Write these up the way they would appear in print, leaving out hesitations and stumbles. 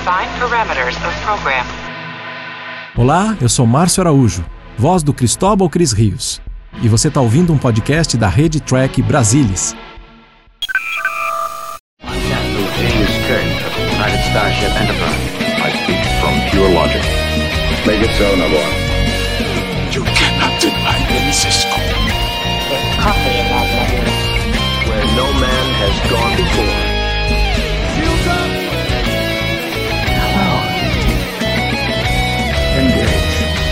Define parameters of program. Olá, eu sou Márcio Araújo, voz do Cristóbal Cris Rios. E você está ouvindo um podcast da Rede Track Brasilis. James Kirk of the United Starship Enterprise. I speak from pure logic. Make it so, Nabor. You cannot deny me, Cisco. There's coffee in that letter. Where no man has gone before. Hello. Engage.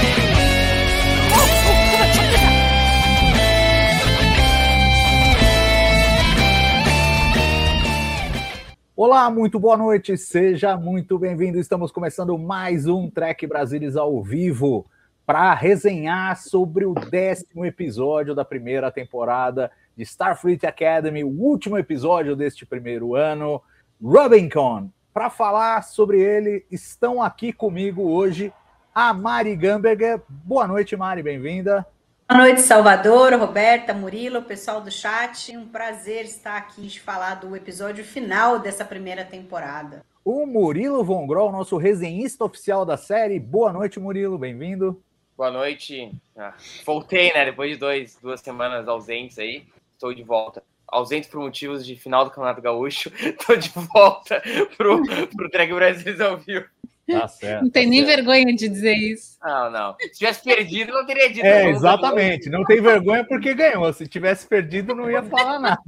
Olá, muito boa noite, seja muito bem-vindo. Estamos começando mais um Track Brasilis ao vivo para resenhar sobre o 10º episódio da primeira temporada de Starfleet Academy, o último episódio deste primeiro ano, Rubicon. Para falar sobre ele, estão aqui comigo hoje a Mari Gamberger. Boa noite, Mari, bem-vinda. Boa noite, Salvador, Roberta, Murilo, pessoal do chat. Um prazer estar aqui de falar do episódio final dessa primeira temporada. O Murilo Von Groll, nosso resenhista oficial da série. Boa noite, Murilo, bem-vindo. Boa noite. Voltei, né? Depois de duas semanas ausentes aí. Estou de volta. Ausente por motivos de final do Campeonato Gaúcho. Estou de volta pro Track Brasilis ao vivo. Tá certo. Não tem nem vergonha de dizer isso. Não. Se tivesse perdido, não teria dito. Exatamente. Não tem vergonha porque ganhou. Se tivesse perdido, não ia falar nada.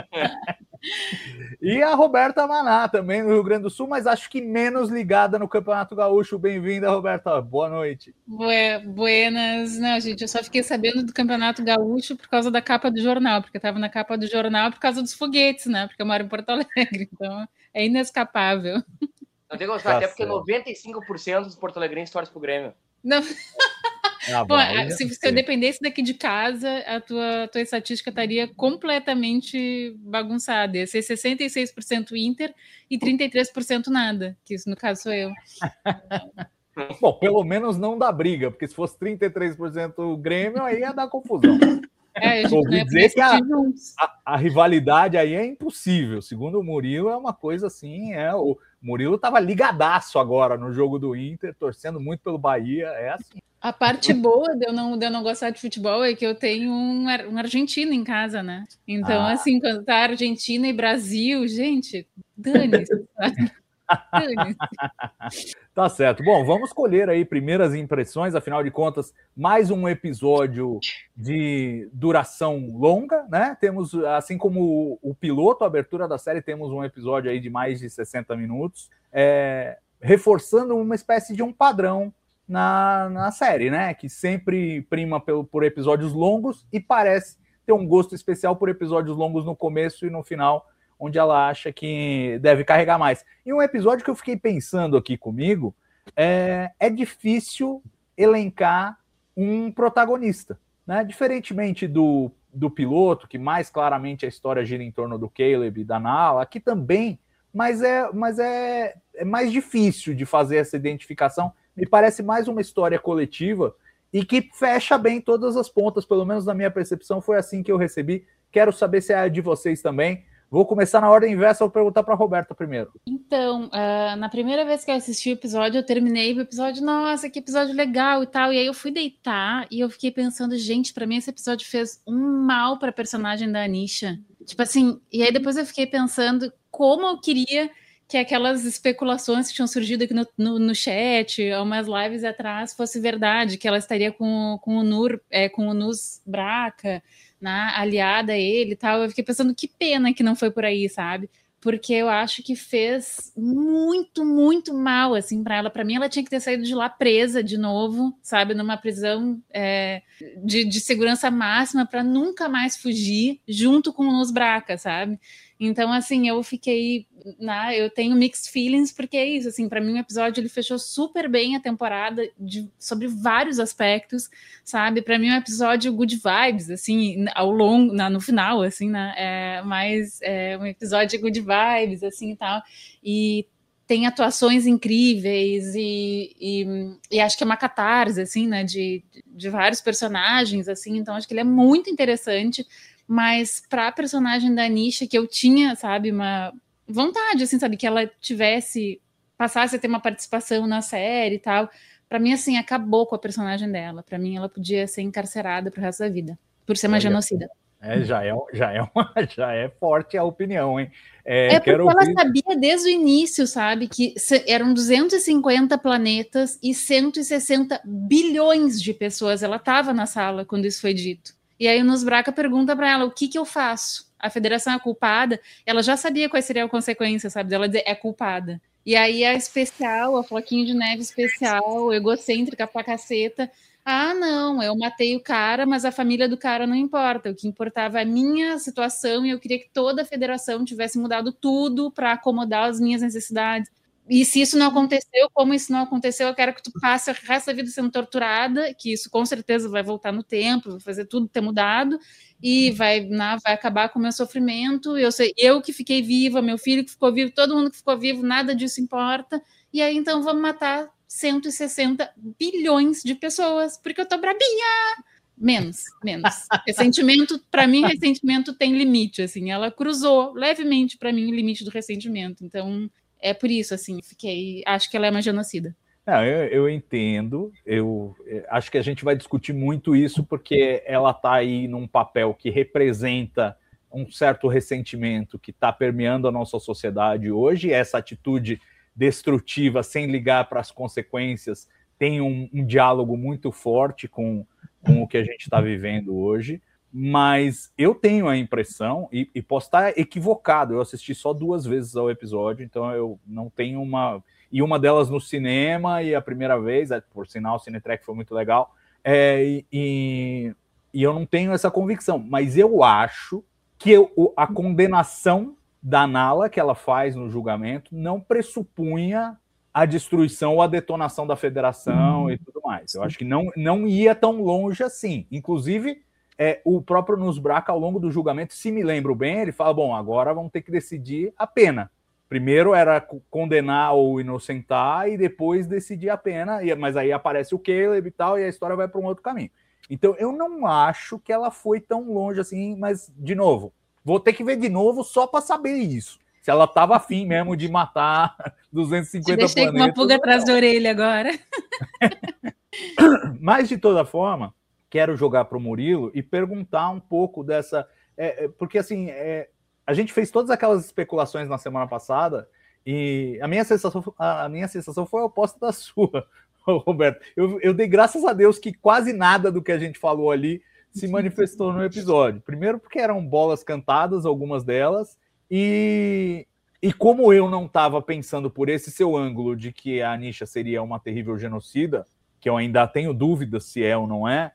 E a Roberta Maná, também no Rio Grande do Sul, mas acho que menos ligada no Campeonato Gaúcho. Bem-vinda, Roberta. Boa noite. Buenas. Não, gente, eu só fiquei sabendo do Campeonato Gaúcho por causa da capa do jornal, porque eu estava na capa do jornal por causa dos foguetes, né? Porque eu moro em Porto Alegre, então é inescapável. Não tem como até porque 95% dos porto-alegrenses torcem pro Grêmio. Não. Bom, se eu dependesse daqui de casa, a tua estatística estaria completamente bagunçada. Ia ser 66% Inter e 33% nada, que isso no caso sou eu. Bom, pelo menos não dá briga, porque se fosse 33% Grêmio, aí ia dar confusão. A gente não ia dizer que a rivalidade aí é impossível. Segundo o Murilo, é uma coisa assim. O Murilo estava ligadaço agora no jogo do Inter, torcendo muito pelo Bahia. É assim. A parte boa de eu não gostar de futebol é que eu tenho um argentino em casa, né? Então, assim, quando tá Argentina e Brasil, gente, dane-se, sabe? Tá certo. Bom, vamos colher aí primeiras impressões, afinal de contas, mais um episódio de duração longa, né? Temos, assim como o piloto, a abertura da série, temos um episódio aí de mais de 60 minutos, reforçando uma espécie de um padrão na série, né? Que sempre prima por episódios longos e parece ter um gosto especial por episódios longos no começo e no final, onde ela acha que deve carregar mais. E um episódio que eu fiquei pensando aqui comigo, é difícil elencar um protagonista, né? Diferentemente do piloto, que mais claramente a história gira em torno do Caleb e da Nala, aqui também, mas é mais difícil de fazer essa identificação. Me parece mais uma história coletiva e que fecha bem todas as pontas, pelo menos na minha percepção, foi assim que eu recebi. Quero saber se é a de vocês também. Vou começar na ordem inversa, vou perguntar para a Roberta primeiro. Então, na primeira vez que eu assisti o episódio, eu terminei o episódio, nossa, que episódio legal e tal, e aí eu fui deitar e eu fiquei pensando, gente, para mim esse episódio fez um mal para a personagem da Anisha. Tipo assim, e aí depois eu fiquei pensando como eu queria que aquelas especulações que tinham surgido aqui no chat, há umas lives atrás, fosse verdade, que ela estaria com o Nus Braca, né, aliada a ele e tal. Eu fiquei pensando, que pena que não foi por aí, sabe? Porque eu acho que fez muito, muito mal, assim, para ela. Para mim, ela tinha que ter saído de lá presa de novo, sabe? Numa prisão de segurança máxima para nunca mais fugir, junto com o Nus Braca, sabe? Então, assim, eu fiquei... eu tenho mixed feelings, porque é isso, assim, para mim o episódio ele fechou super bem a temporada sobre vários aspectos, sabe? Para mim é um episódio good vibes, assim, no final, assim, né? Mas é um episódio good vibes, assim, e tal. E tem atuações incríveis e acho que é uma catarse, assim, né? De vários personagens, assim, então acho que ele é muito interessante. Mas para a personagem da Anisha, que eu tinha, sabe, uma vontade, assim, sabe, que ela tivesse passasse a ter uma participação na série e tal. Pra mim, assim, acabou com a personagem dela. Pra mim, ela podia ser encarcerada pro resto da vida, por ser uma genocida. Já é forte a opinião, hein? Porque ela sabia desde o início, sabe, que eram 250 planetas e 160 bilhões de pessoas. Ela estava na sala quando isso foi dito. E aí o Nusbraka pergunta para ela, o que eu faço? A Federação é culpada? Ela já sabia quais seriam as consequências, sabe? Dela dizer, é culpada. E aí a especial, a Floquinho de Neve especial, egocêntrica pra caceta... Ah, não, eu matei o cara, mas a família do cara não importa. O que importava é a minha situação e eu queria que toda a federação tivesse mudado tudo para acomodar as minhas necessidades. E se isso não aconteceu, como isso não aconteceu, eu quero que tu passe o resto da vida sendo torturada, que isso com certeza vai voltar no tempo, vai fazer tudo ter mudado e vai acabar com o meu sofrimento. Eu que fiquei viva, meu filho que ficou vivo, todo mundo que ficou vivo, nada disso importa. E aí então vamos matar 160 bilhões de pessoas, porque eu tô brabinha. Menos. Ressentimento, para mim, ressentimento tem limite, assim. Ela cruzou levemente para mim o limite do ressentimento. Então, é por isso, assim, acho que ela é uma genocida. Não, eu entendo. Eu acho que a gente vai discutir muito isso porque ela tá aí num papel que representa um certo ressentimento que está permeando a nossa sociedade hoje. Essa atitude destrutiva, sem ligar para as consequências, tem um diálogo muito forte com o que a gente está vivendo hoje, mas eu tenho a impressão, e posso estar equivocado, eu assisti só 2 vezes ao episódio, então eu não tenho uma delas no cinema, e a primeira vez, por sinal, o Cinetrack foi muito legal, e eu não tenho essa convicção, mas eu acho que a condenação da Nala, que ela faz no julgamento, não pressupunha a destruição ou a detonação da federação e tudo mais. Eu acho que não ia tão longe assim. Inclusive, o próprio Nusbraka, ao longo do julgamento, se me lembro bem, ele fala, bom, agora vamos ter que decidir a pena. Primeiro era condenar ou inocentar e depois decidir a pena, mas aí aparece o Caleb e tal, e a história vai para um outro caminho. Então, eu não acho que ela foi tão longe assim, mas, de novo, vou ter que ver de novo só para saber isso. Se ela estava afim mesmo de matar 250 planetas. Deixei com uma pulga atrás da orelha agora. Mas, de toda forma, quero jogar para o Murilo e perguntar um pouco dessa... porque, assim, a gente fez todas aquelas especulações na semana passada e a minha sensação foi a oposta da sua, Roberto. Eu dei graças a Deus que quase nada do que a gente falou ali se manifestou no episódio. Primeiro porque eram bolas cantadas, algumas delas, e como eu não estava pensando por esse seu ângulo de que a Anisha seria uma terrível genocida, que eu ainda tenho dúvidas se é ou não é,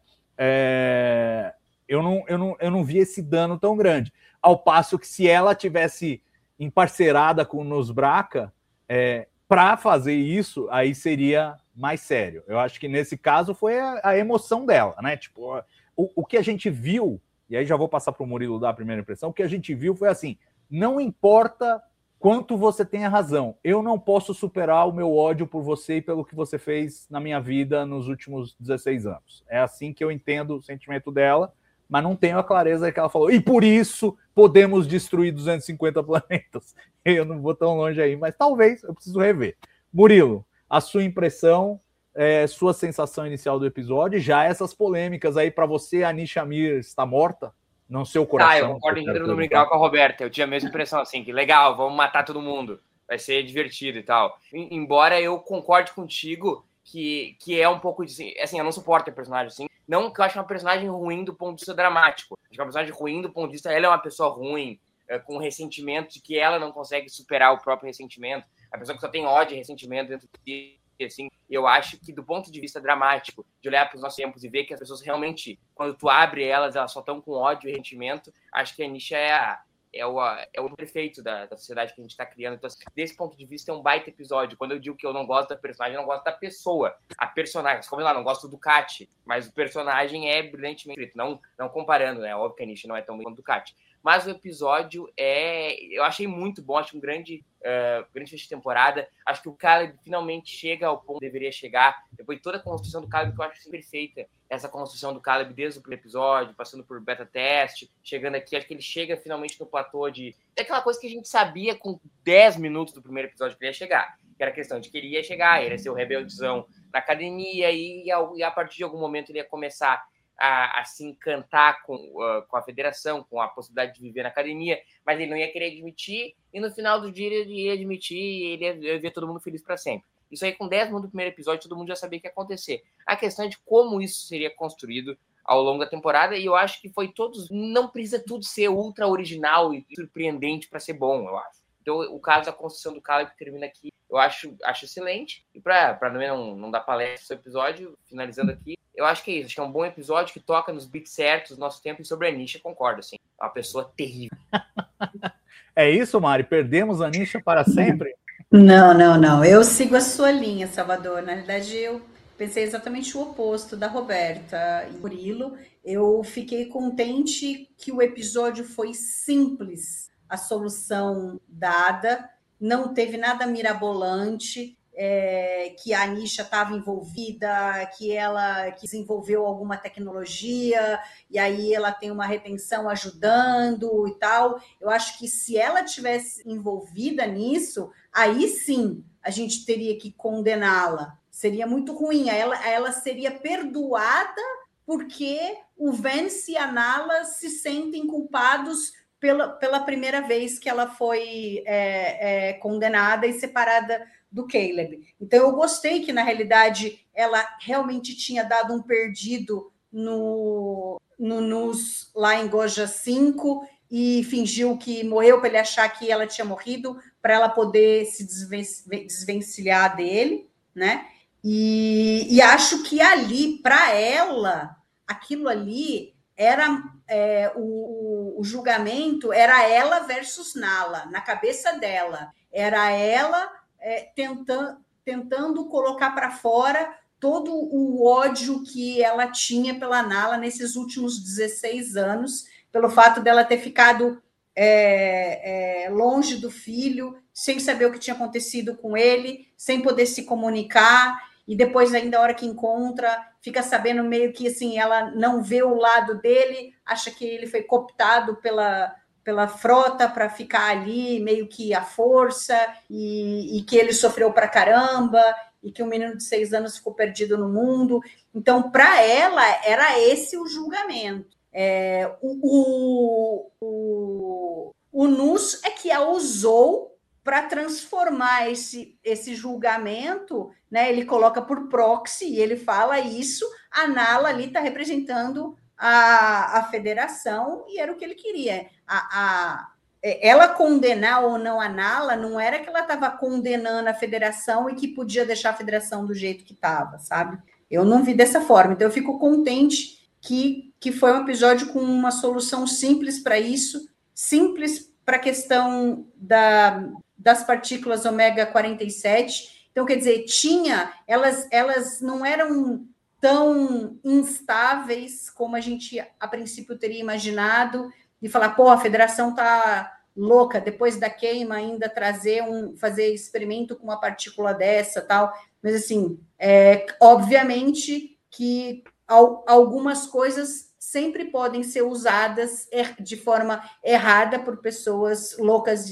eu não vi esse dano tão grande. Ao passo que se ela tivesse emparcerada com o Nusbraka, para fazer isso, aí seria mais sério. Eu acho que nesse caso foi a emoção dela, né? Tipo, o que a gente viu, e aí já vou passar para o Murilo dar a primeira impressão, o que a gente viu foi assim, não importa quanto você tenha razão, eu não posso superar o meu ódio por você e pelo que você fez na minha vida nos últimos 16 anos. É assim que eu entendo o sentimento dela, mas não tenho a clareza que ela falou, e por isso podemos destruir 250 planetas. Eu não vou tão longe aí, mas talvez eu preciso rever. Murilo, a sua impressão, sua sensação inicial do episódio, já essas polêmicas aí para você, a Anisha Amir está morta? No seu coração. Eu concordo em gênero número grau com a Roberta. Eu tinha a mesma impressão, assim, que legal, vamos matar todo mundo. Vai ser divertido e tal. Embora eu concorde contigo que é um pouco de... Assim, eu não suporto a personagem assim. Não que eu acho uma personagem ruim do ponto de vista dramático. Acho que uma personagem ruim do ponto de vista... Ela é uma pessoa ruim, com ressentimento de que ela não consegue superar o próprio ressentimento. A pessoa que só tem ódio e ressentimento dentro de si, assim. Eu acho que do ponto de vista dramático, de olhar para os nossos tempos e ver que as pessoas realmente, quando tu abre elas só estão com ódio e ressentimento, acho que a Anisha é o prefeito da sociedade que a gente está criando. Então, desse ponto de vista, é um baita episódio. Quando eu digo que eu não gosto da personagem, eu não gosto da pessoa. A personagem, como lá, não gosto do Kat, mas o personagem é brilhantemente escrito. Não comparando, né? Óbvio que a Anisha não é tão bem quanto o Kat. Mas o episódio eu achei muito bom, acho um grande fecho de temporada. Acho que o Caleb finalmente chega ao ponto que deveria chegar. Depois de toda a construção do Caleb, que eu acho assim, perfeita. Essa construção do Caleb desde o primeiro episódio, passando por beta teste, chegando aqui, acho que ele chega finalmente no platô de... É aquela coisa que a gente sabia com 10 minutos do primeiro episódio que ele ia chegar. que era a questão de que ele ia chegar, ele ia ser o rebeldezão na academia, e a partir de algum momento ele ia começar a se encantar com a federação, com a possibilidade de viver na academia, mas ele não ia querer admitir, e no final do dia ele ia admitir e ele ia ver todo mundo feliz para sempre. Isso aí, com 10 minutos do primeiro episódio, todo mundo já sabia que ia acontecer. A questão é de como isso seria construído ao longo da temporada, e eu acho que foi todos... Não precisa tudo ser ultra original e surpreendente para ser bom, eu acho. Então, o caso da construção do Caleb que termina aqui, eu acho excelente. E para não dar palestra sobre o episódio, finalizando aqui, eu acho que é isso. Acho que é um bom episódio que toca nos beats certos do nosso tempo, e sobre a Anisha, concordo, assim. É uma pessoa terrível. É isso, Mari? Perdemos a Anisha para sempre? Não. Eu sigo a sua linha, Salvador. Na verdade, eu pensei exatamente o oposto da Roberta e Murilo. Eu fiquei contente que o episódio foi simples, a solução dada, não teve nada mirabolante, que a Anisha estava envolvida, que ela desenvolveu alguma tecnologia, e aí ela tem uma retenção ajudando e tal. Eu acho que se ela tivesse envolvida nisso, aí sim a gente teria que condená-la. Seria muito ruim. Ela seria perdoada porque o Vance e a Nala se sentem culpados pela primeira vez que ela foi condenada e separada do Caleb. Então, eu gostei que, na realidade, ela realmente tinha dado um perdido no NUS lá em Goja 5 e fingiu que morreu para ele achar que ela tinha morrido, para ela poder se desvencilhar dele, né? E acho que ali, para ela, aquilo ali era o julgamento, era ela versus Nala, na cabeça dela. Era ela tentando colocar para fora todo o ódio que ela tinha pela Nala nesses últimos 16 anos, pelo fato dela ter ficado longe do filho, sem saber o que tinha acontecido com ele, sem poder se comunicar, e depois, ainda a hora que encontra, fica sabendo meio que assim, ela não vê o lado dele, acha que ele foi cooptado pela frota para ficar ali, meio que à força, e que ele sofreu pra caramba, e que um menino de 6 anos ficou perdido no mundo. Então, para ela, era esse o julgamento. O NUS é que a usou para transformar esse julgamento, né? Ele coloca por proxy e ele fala isso. A Nala ali está representando a federação e era o que ele queria. Ela condenar ou não a Nala não era que ela estava condenando a federação e que podia deixar a federação do jeito que estava, sabe? Eu não vi dessa forma. Então, eu fico contente que foi um episódio com uma solução simples para isso, simples para a questão das partículas ômega 47. Então, quer dizer, elas não eram tão instáveis como a gente, a princípio, teria imaginado, e falar, pô, a federação está louca, depois da queima, ainda fazer experimento com uma partícula dessa, tal. Mas, assim, obviamente que algumas coisas sempre podem ser usadas de forma errada por pessoas loucas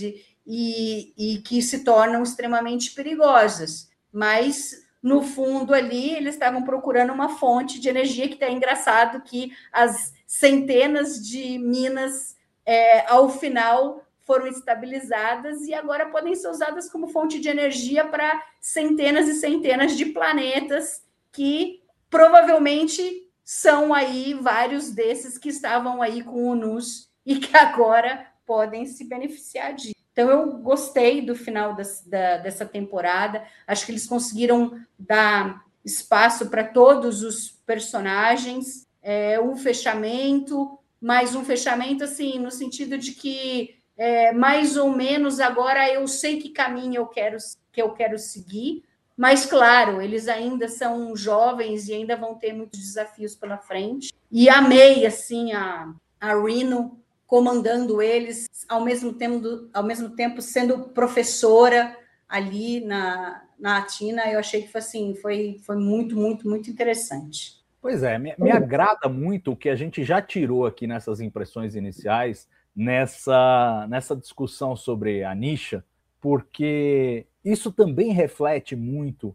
e que se tornam extremamente perigosas. Mas, no fundo, ali, eles estavam procurando uma fonte de energia, que é engraçado que as centenas de minas, ao final, foram estabilizadas e agora podem ser usadas como fonte de energia para centenas e centenas de planetas que provavelmente são aí vários desses que estavam aí com o NUS e que agora podem se beneficiar disso. Então, eu gostei do final dessa temporada. Acho que eles conseguiram dar espaço para todos os personagens, um fechamento, mais um fechamento, assim, no sentido de que, mais ou menos, agora eu sei que caminho eu quero seguir, mas, claro, eles ainda são jovens e ainda vão ter muitos desafios pela frente. E amei, assim, a Reno comandando eles, ao mesmo tempo sendo professora ali na Atina. Eu achei que foi muito, muito, muito interessante. Pois é, me agrada muito o que a gente já tirou aqui nessas impressões iniciais, nessa discussão sobre a Anisha, porque isso também reflete muito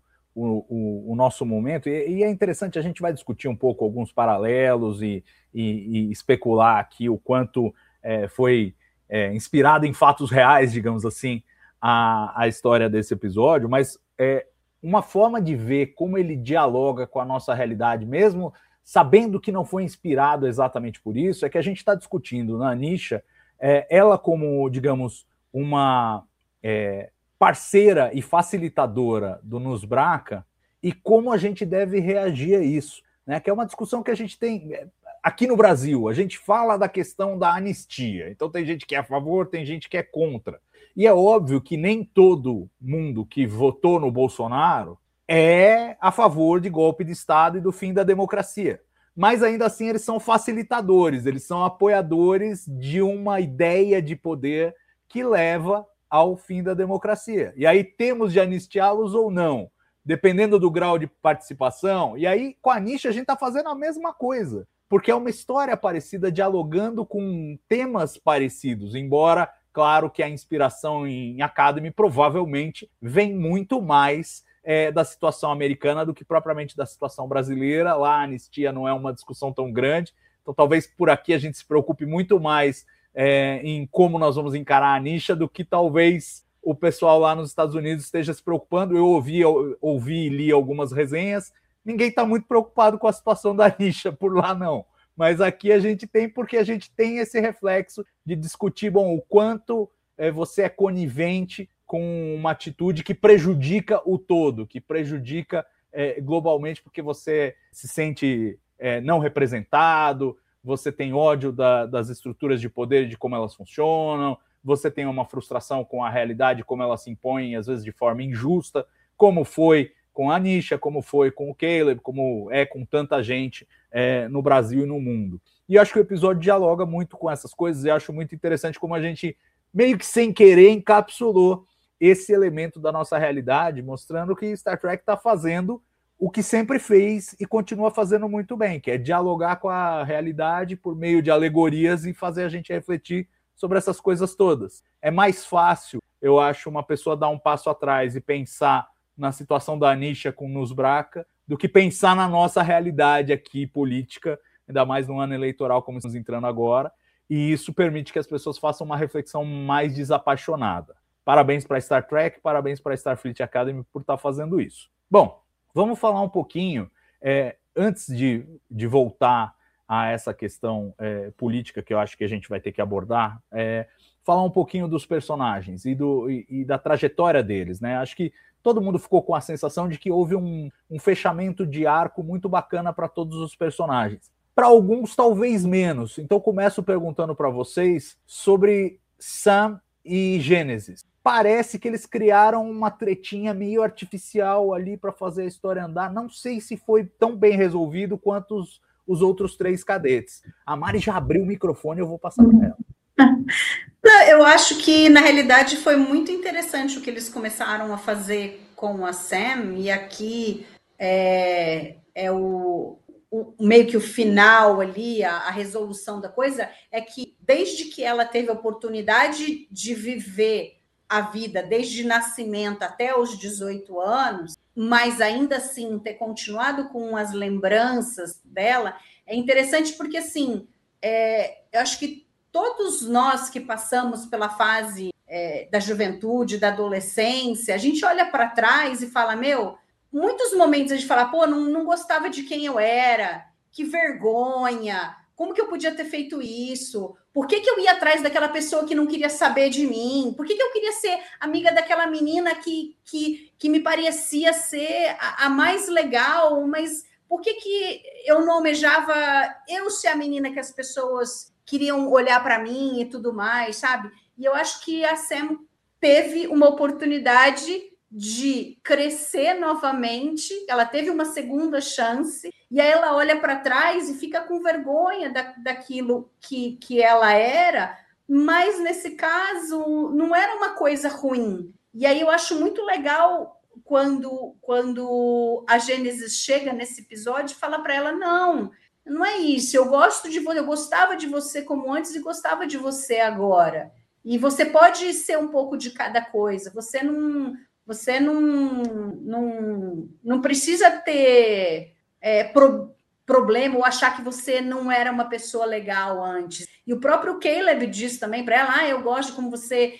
o nosso momento, e é interessante, a gente vai discutir um pouco alguns paralelos e especular aqui o quanto foi inspirado em fatos reais, digamos assim, a história desse episódio, mas uma forma de ver como ele dialoga com a nossa realidade, mesmo sabendo que não foi inspirado exatamente por isso, é que a gente está discutindo na Anisha, ela como, digamos, uma parceira e facilitadora do Nusbraca, e como a gente deve reagir a isso, né? Que é uma discussão que a gente tem aqui no Brasil. A gente fala da questão da anistia, então tem gente que é a favor, tem gente que é contra. E é óbvio que nem todo mundo que votou no Bolsonaro é a favor de golpe de Estado e do fim da democracia. Mas ainda assim eles são facilitadores, eles são apoiadores de uma ideia de poder que leva ao fim da democracia. E aí temos de anistiá-los ou não, dependendo do grau de participação. E aí com a Anisha a gente está fazendo a mesma coisa, porque é uma história parecida, dialogando com temas parecidos, embora, claro, que a inspiração em Academy provavelmente vem muito mais da situação americana do que propriamente da situação brasileira. Lá a anistia não é uma discussão tão grande, então talvez por aqui a gente se preocupe muito mais em como nós vamos encarar a Anisha do que talvez o pessoal lá nos Estados Unidos esteja se preocupando. Eu ouvi e li algumas resenhas, ninguém está muito preocupado com a situação da Anisha por lá, não. Mas aqui a gente tem, porque a gente tem esse reflexo de discutir, o quanto você é conivente com uma atitude que prejudica o todo, que prejudica globalmente, porque você se sente não representado, você tem ódio das estruturas de poder e de como elas funcionam, você tem uma frustração com a realidade, como ela se impõe, às vezes de forma injusta, como foi com a Anisha, como foi com o Caleb, como é com tanta gente no Brasil e no mundo. E acho que o episódio dialoga muito com essas coisas, e acho muito interessante como a gente, meio que sem querer, encapsulou esse elemento da nossa realidade, mostrando que Star Trek está fazendo o que sempre fez e continua fazendo muito bem, que é dialogar com a realidade por meio de alegorias e fazer a gente refletir sobre essas coisas todas. É mais fácil, eu acho, uma pessoa dar um passo atrás e pensar na situação da Anisha com Nusbraca do que pensar na nossa realidade aqui política, ainda mais no ano eleitoral como estamos entrando agora, e isso permite que as pessoas façam uma reflexão mais desapaixonada. Parabéns para Star Trek, parabéns para Starfleet Academy por estar fazendo isso. Bom, vamos falar um pouquinho, antes de voltar a essa questão política que eu acho que a gente vai ter que abordar, falar um pouquinho dos personagens e da trajetória deles, né? Acho que todo mundo ficou com a sensação de que houve um fechamento de arco muito bacana para todos os personagens. Para alguns, talvez menos. Então, começo perguntando para vocês sobre Sam e Gênesis. Parece que eles criaram uma tretinha meio artificial ali para fazer a história andar. Não sei se foi tão bem resolvido quanto os outros 3 cadetes. A Mari já abriu o microfone, eu vou passar para ela. Eu acho que, na realidade, foi muito interessante o que eles começaram a fazer com a Sam, e aqui meio que o final ali, a resolução da coisa, é que desde que ela teve a oportunidade de viver a vida desde nascimento até os 18 anos, mas ainda assim ter continuado com as lembranças dela, é interessante porque, assim, eu acho que todos nós que passamos pela fase da juventude, da adolescência, a gente olha para trás e fala, muitos momentos a gente fala, não gostava de quem eu era, que vergonha, como que eu podia ter feito isso? Por que eu ia atrás daquela pessoa que não queria saber de mim? Por que eu queria ser amiga daquela menina que me parecia ser a mais legal? Mas por que eu não almejava eu ser a menina que as pessoas queriam olhar para mim e tudo mais, sabe? E eu acho que a Sam teve uma oportunidade de crescer novamente, ela teve uma segunda chance, e aí ela olha para trás e fica com vergonha daquilo que ela era, mas nesse caso não era uma coisa ruim. E aí eu acho muito legal quando a Gênesis chega nesse episódio e fala para ela, não é isso, eu gosto de você, eu gostava de você como antes e gostava de você agora. E você pode ser um pouco de cada coisa, você não Você não precisa ter problema ou achar que você não era uma pessoa legal antes. E o próprio Caleb diz também para ela, eu gosto de como você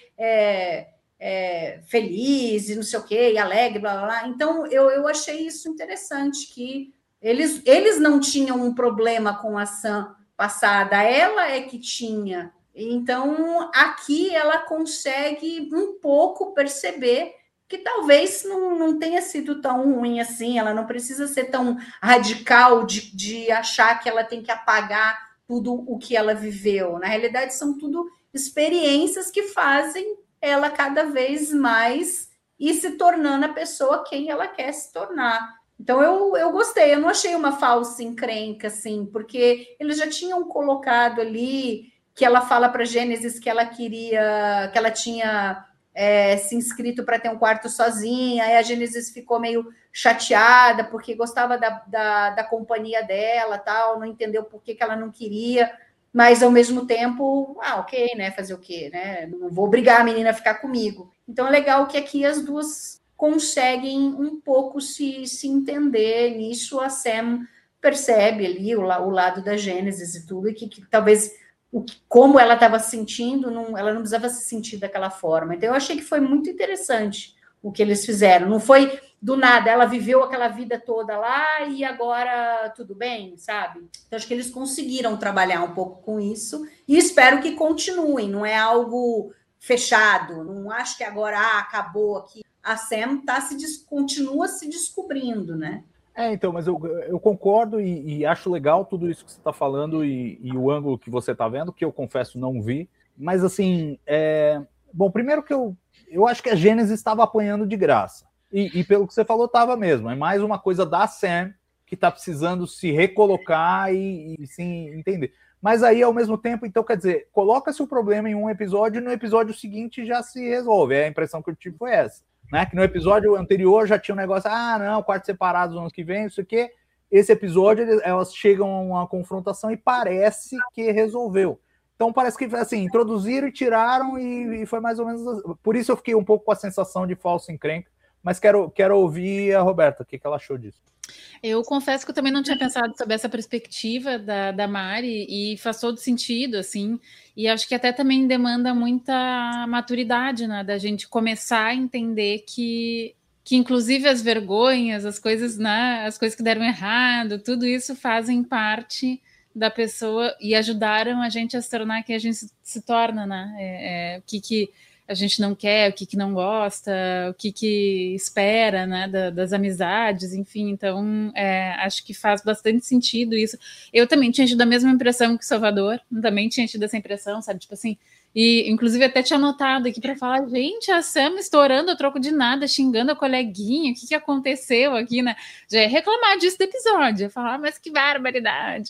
é feliz e não sei o quê, e alegre, blá, blá, blá. Então, eu achei isso interessante, que eles não tinham um problema com a Sam passada, ela é que tinha. Então, aqui ela consegue um pouco perceber que talvez não tenha sido tão ruim assim, ela não precisa ser tão radical de achar que ela tem que apagar tudo o que ela viveu. Na realidade, são tudo experiências que fazem ela cada vez mais ir se tornando a pessoa quem ela quer se tornar. Então, eu gostei, eu não achei uma falsa encrenca, assim, porque eles já tinham colocado ali que ela fala para Gênesis que ela queria, que ela tinha se inscrito para ter um quarto sozinha, aí a Gênesis ficou meio chateada, porque gostava da companhia dela, tal, não entendeu por que ela não queria, mas ao mesmo tempo, ok, né, fazer o quê, né, não vou obrigar a menina a ficar comigo. Então é legal que aqui as duas conseguem um pouco se entender nisso, a Sam percebe ali o lado da Gênesis e tudo, e que talvez como ela estava se sentindo, ela não precisava se sentir daquela forma. Então, eu achei que foi muito interessante o que eles fizeram. Não foi do nada, ela viveu aquela vida toda lá e agora tudo bem, sabe? Então, acho que eles conseguiram trabalhar um pouco com isso e espero que continuem. Não é algo fechado, não acho que agora acabou aqui. A Sam continua se descobrindo, né? Então, mas eu concordo e acho legal tudo isso que você está falando e o ângulo que você está vendo, que eu confesso não vi. Mas, assim, bom, primeiro que eu acho que a Gênesis estava apanhando de graça. E pelo que você falou, estava mesmo. É mais uma coisa da Sam que está precisando se recolocar e se entender. Mas aí, ao mesmo tempo, então, quer dizer, coloca-se o problema em um episódio e no episódio seguinte já se resolve. A impressão que eu tive foi essa. Né, que no episódio anterior já tinha um negócio, não, quartos separados no ano que vem, isso aqui. Esse episódio, elas chegam a uma confrontação e parece que resolveu. Então parece que, assim, introduziram e tiraram e foi mais ou menos... Por isso eu fiquei um pouco com a sensação de falso encrenca, mas quero ouvir a Roberta, o que ela achou disso. Eu confesso que eu também não tinha pensado sobre essa perspectiva da Mari e faz todo sentido, assim, e acho que até também demanda muita maturidade, né, da gente começar a entender que inclusive as vergonhas, as coisas, né, as coisas que deram errado, tudo isso fazem parte da pessoa e ajudaram a gente a se tornar quem a gente se torna, né, o que a gente não quer, o que não gosta, o que espera, né, das amizades, enfim, então acho que faz bastante sentido isso. Eu também tinha tido a mesma impressão que o Salvador, também tinha tido essa impressão, sabe, tipo assim, e inclusive até tinha anotado aqui para falar, gente, a Sam estourando a troco de nada, xingando a coleguinha, o que aconteceu aqui, né? Já ia reclamar disso do episódio, ia falar, mas que barbaridade.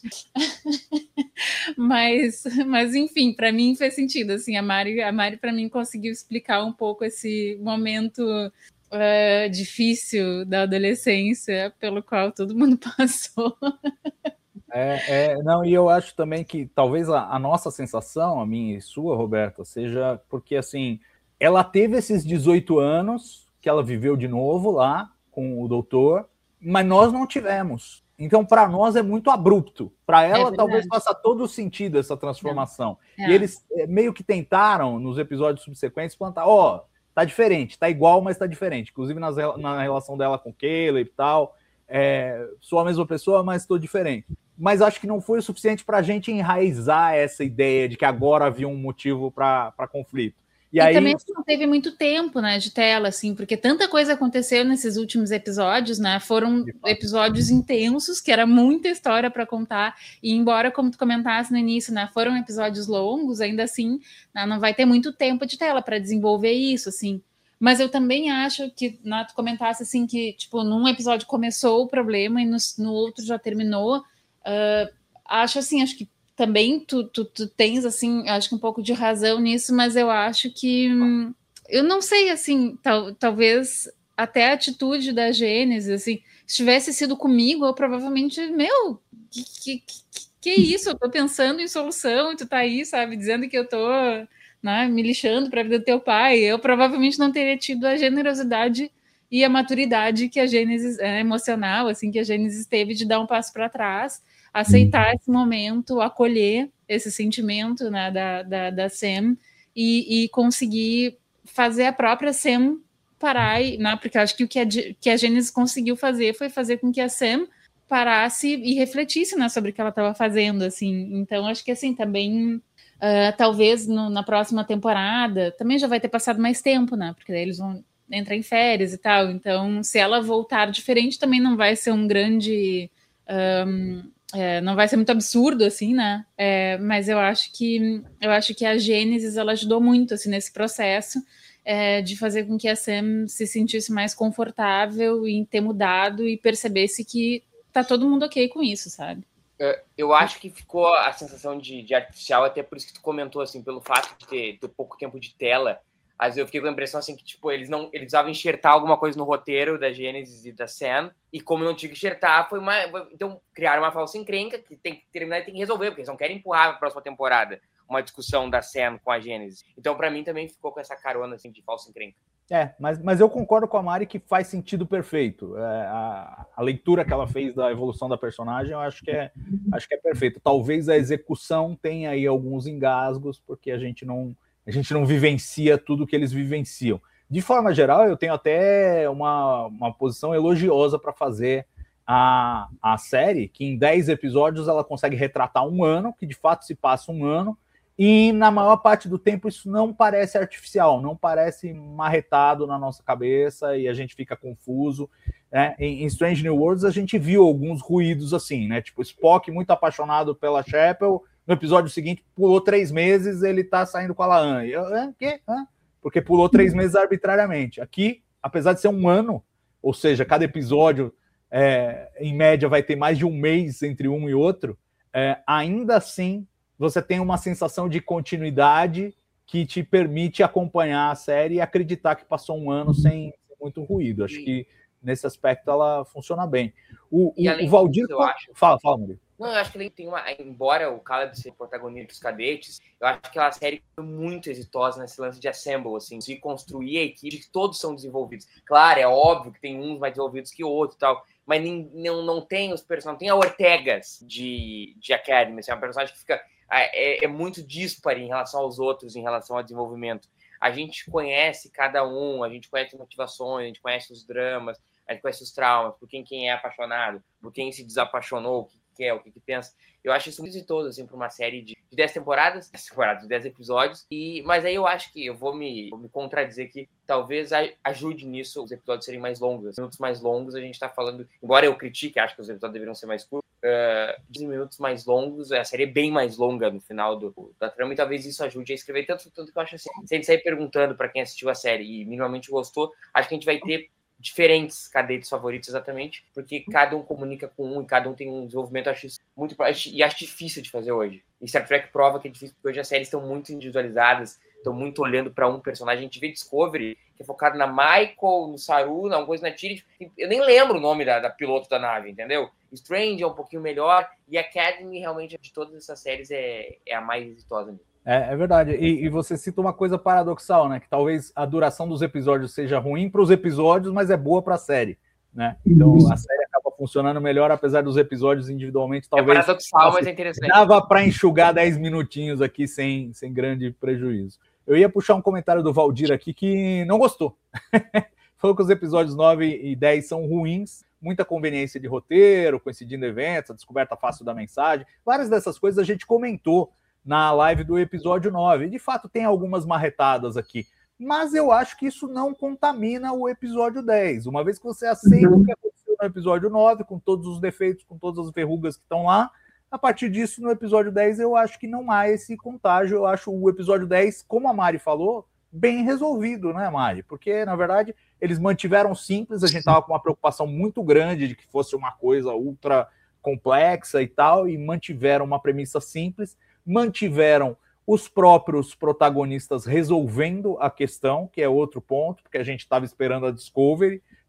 mas enfim, para mim fez sentido, assim, a Mari para mim conseguiu explicar um pouco esse momento difícil da adolescência pelo qual todo mundo passou. Não, e eu acho também que talvez a nossa sensação, a minha e sua, Roberta, seja porque, assim, ela teve esses 18 anos que ela viveu de novo lá com o doutor, mas nós não tivemos. Então, para nós é muito abrupto. Para ela, talvez faça todo sentido essa transformação. E eles meio que tentaram, nos episódios subsequentes, plantar, tá diferente, tá igual, mas tá diferente. Inclusive na relação dela com o Caleb e tal. Sou a mesma pessoa, mas estou diferente. Mas acho que não foi o suficiente para a gente enraizar essa ideia de que agora havia um motivo para conflito. E aí... também não teve muito tempo, né, de tela, assim, porque tanta coisa aconteceu nesses últimos episódios, né? Foram episódios intensos, que era muita história para contar, e embora, como tu comentasse no início, né, foram episódios longos, ainda assim, né, não vai ter muito tempo de tela para desenvolver isso, assim. Mas eu também acho que, né, tu comentasse assim que, tipo, num episódio começou o problema e no outro já terminou. Acho que também tu tens, assim, acho que um pouco de razão nisso, mas eu acho que, eu não sei, assim, talvez até a atitude da Gênesis, assim, se tivesse sido comigo, eu provavelmente, que é isso? Eu tô pensando em solução e tu tá aí, sabe, dizendo que eu tô, né, me lixando para a vida do teu pai, eu provavelmente não teria tido a generosidade e a maturidade que a Gênesis emocional, assim, que a Gênesis teve de dar um passo para trás, aceitar esse momento, acolher esse sentimento, né, da Sam e conseguir fazer a própria Sam parar, né, porque eu acho que o que a Gênesis conseguiu fazer foi fazer com que a Sam parasse e refletisse, né, sobre o que ela estava fazendo, assim. Então, acho que, assim, também, talvez na próxima temporada, também já vai ter passado mais tempo, né, porque daí eles vão entrar em férias e tal, então, se ela voltar diferente, também não vai ser um grande... não vai ser muito absurdo, assim, né, mas eu acho que a Gênesis, ela ajudou muito, assim, nesse processo, de fazer com que a Sam se sentisse mais confortável em ter mudado e percebesse que tá todo mundo ok com isso, sabe? Eu acho que ficou a sensação de artificial, até por isso que tu comentou, assim, pelo fato de ter pouco tempo de tela. Às vezes eu fiquei com a impressão, assim, que, tipo, eles precisavam enxertar alguma coisa no roteiro da Gênesis e da Sam, e como não tinha que enxertar, então criaram uma falsa encrenca que tem que terminar e tem que resolver, porque eles não querem empurrar para a próxima temporada uma discussão da Sam com a Gênesis. Então, para mim, também ficou com essa carona, assim, de falsa encrenca. Mas eu concordo com a Mari que faz sentido perfeito. A leitura que ela fez da evolução da personagem, eu acho que é perfeito. Talvez a execução tenha aí alguns engasgos, porque a gente não vivencia tudo que eles vivenciam. De forma geral, eu tenho até uma posição elogiosa para fazer a série, que em 10 episódios ela consegue retratar um ano, que de fato se passa um ano, e na maior parte do tempo isso não parece artificial, não parece marretado na nossa cabeça e a gente fica confuso. Né? Em Strange New Worlds a gente viu alguns ruídos assim, né? Tipo Spock muito apaixonado pela Chapel, no episódio seguinte pulou 3 meses, ele tá saindo com a Laan. Quê? Porque pulou 3 meses arbitrariamente. Aqui, apesar de ser um ano, ou seja, cada episódio em média vai ter mais de um mês entre um e outro, ainda assim você tem uma sensação de continuidade que te permite acompanhar a série e acreditar que passou um ano sem muito ruído. Acho que nesse aspecto ela funciona bem. O Valdir... Disso, eu acho... Fala, Murilo. Não, eu acho que ele tem embora o Caleb seja protagonista dos cadetes, eu acho que aquela série foi muito exitosa nesse lance de assemble, assim, de construir a equipe, que todos são desenvolvidos. Claro, é óbvio que tem uns mais desenvolvidos que outros e tal, mas não tem os personagens, não tem a Ortegas de Academy, assim, é uma personagem que fica... É muito díspare em relação aos outros, em relação ao desenvolvimento. A gente conhece cada um, a gente conhece motivações, a gente conhece os dramas, a gente conhece os traumas, por quem é apaixonado, por quem se desapaixonou, o que quer, o que pensa. Eu acho isso muito exitoso, assim, para uma série de 10 temporadas, 10 episódios, mas aí eu acho que eu vou me contradizer que talvez ajude nisso os episódios serem mais longos. Minutos mais longos, a gente tá falando, embora eu critique, acho que os episódios deveriam ser mais curtos, 10 minutos mais longos, a série é bem mais longa no final da trama, e talvez isso ajude a escrever, tanto que eu acho assim, se a gente sair perguntando para quem assistiu a série e minimamente gostou, acho que a gente vai ter diferentes cadetes favoritos exatamente, porque cada um comunica com um e cada um tem um desenvolvimento, acho difícil de fazer hoje. E Star Trek prova que é difícil, porque hoje as séries estão muito individualizadas, estão muito olhando para um personagem. A gente vê Discovery, que é focado na Michael, no Saru, na coisa na Tiri. Eu nem lembro o nome da piloto da nave, entendeu? Strange é um pouquinho melhor, e Academy, realmente, de todas essas séries, é a mais exitosa mesmo. É verdade. E você cita uma coisa paradoxal, né? Que talvez a duração dos episódios seja ruim para os episódios, mas é boa para a série, né? Então a série acaba funcionando melhor, apesar dos episódios individualmente. Talvez, é paradoxal, mas é interessante. Dava para enxugar 10 minutinhos aqui sem grande prejuízo. Eu ia puxar um comentário do Valdir aqui que não gostou. Falou que os episódios 9 e 10 são ruins, muita conveniência de roteiro, coincidindo eventos, a descoberta fácil da mensagem. Várias dessas coisas a gente comentou na live do episódio 9. De fato, tem algumas marretadas aqui. Mas eu acho que isso não contamina o episódio 10. Uma vez que você aceita o que aconteceu no episódio 9, com todos os defeitos, com todas as verrugas que estão lá, a partir disso, no episódio 10, eu acho que não há esse contágio. Eu acho o episódio 10, como a Mari falou, bem resolvido, né, Mari? Porque, na verdade, eles mantiveram simples. A gente estava com uma preocupação muito grande de que fosse uma coisa ultra complexa e tal, e mantiveram uma premissa simples, mantiveram os próprios protagonistas resolvendo a questão, que é outro ponto, porque a gente estava esperando a Discovery,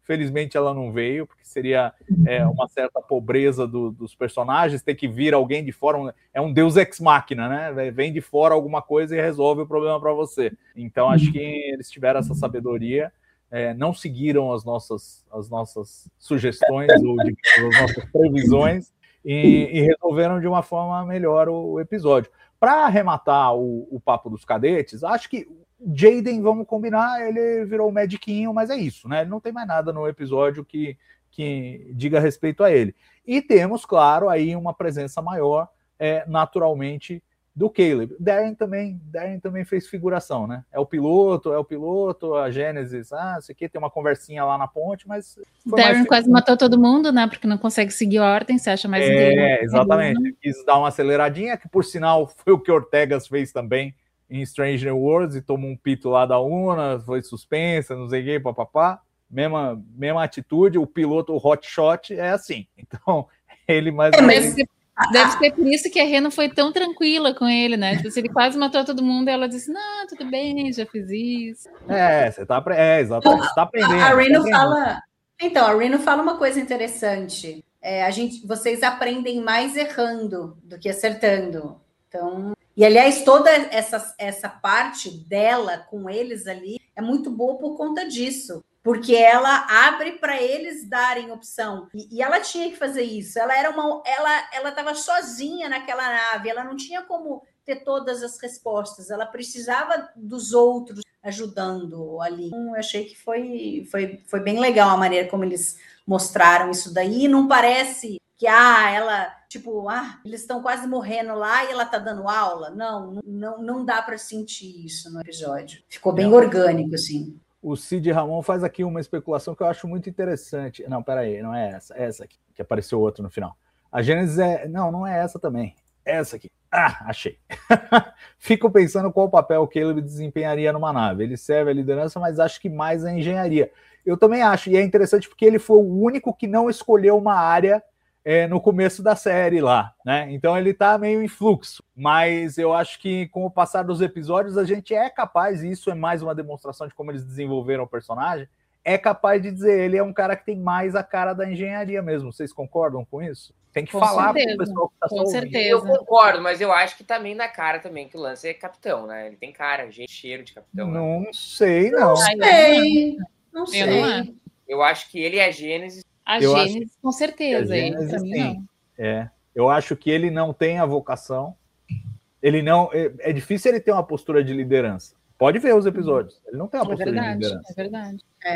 Felizmente ela não veio, porque seria uma certa pobreza dos personagens, ter que vir alguém de fora, é um deus ex machina, né? Vem de fora alguma coisa e resolve o problema para você. Então acho que eles tiveram essa sabedoria, não seguiram as nossas sugestões ou as nossas previsões e resolveram de uma forma melhor o episódio. Para arrematar o papo dos cadetes, acho que Jaden, vamos combinar, ele virou o Mediquinho, mas é isso, né? Ele não tem mais nada no episódio que diga respeito a ele. E temos, claro, aí uma presença maior, naturalmente, do Caleb. Darren também fez figuração, né? É o piloto, a Gênesis, isso aqui tem uma conversinha lá na ponte, mas... Darren quase matou todo mundo, né? Porque não consegue seguir a ordem, você acha mais inteligente. Exatamente. Quis dar uma aceleradinha, que por sinal foi o que Ortegas fez também em Stranger Worlds, e tomou um pito lá da UNA, foi suspensa, não sei o que, papapá. Mesma atitude, o piloto, o hotshot, é assim. Então, ele mais... Deve ser por isso que a Rena foi tão tranquila com ele, né? Tipo, ele quase matou todo mundo e ela disse, não, tudo bem, já fiz isso. Você tá exatamente, você tá aprendendo. A Reno fala... Então, a Reno fala uma coisa interessante. Vocês aprendem mais errando do que acertando. Então... E, aliás, toda essa parte dela com eles ali é muito boa por conta disso. Porque ela abre para eles darem opção. E ela tinha que fazer isso. Ela estava sozinha naquela nave. Ela não tinha como ter todas as respostas. Ela precisava dos outros ajudando ali. Então, eu achei que foi bem legal a maneira como eles mostraram isso daí. Não parece que eles estão quase morrendo lá e ela está dando aula. Não dá para sentir isso no episódio. Ficou bem orgânico, assim. O Cid Ramon faz aqui uma especulação que eu acho muito interessante. Não, peraí, não é essa. É essa aqui, que apareceu outro no final. A Gênesis não é essa também. Essa aqui. Achei. Fico pensando qual papel o Caleb desempenharia numa nave. Ele serve a liderança, mas acho que mais a engenharia. Eu também acho, e é interessante porque ele foi o único que não escolheu uma área no começo da série lá, né? Então ele tá meio em fluxo, mas eu acho que com o passar dos episódios a gente é capaz, e isso é mais uma demonstração de como eles desenvolveram o personagem, é capaz de dizer, ele é um cara que tem mais a cara da engenharia mesmo. Vocês concordam com isso? Tem que falar para o pessoal que está só ouvindo. Certeza. Eu concordo, mas eu acho que também na cara também que o lance é capitão, né? Ele tem cara, cheiro de capitão. Não né? sei, não. Não sei. Eu acho que ele é a Gênesis. A Gênesis, com certeza. Para mim, não. Eu acho que ele não tem a vocação. Ele não. É difícil ele ter uma postura de liderança. Pode ver os episódios. Ele não tem uma postura de liderança. É verdade.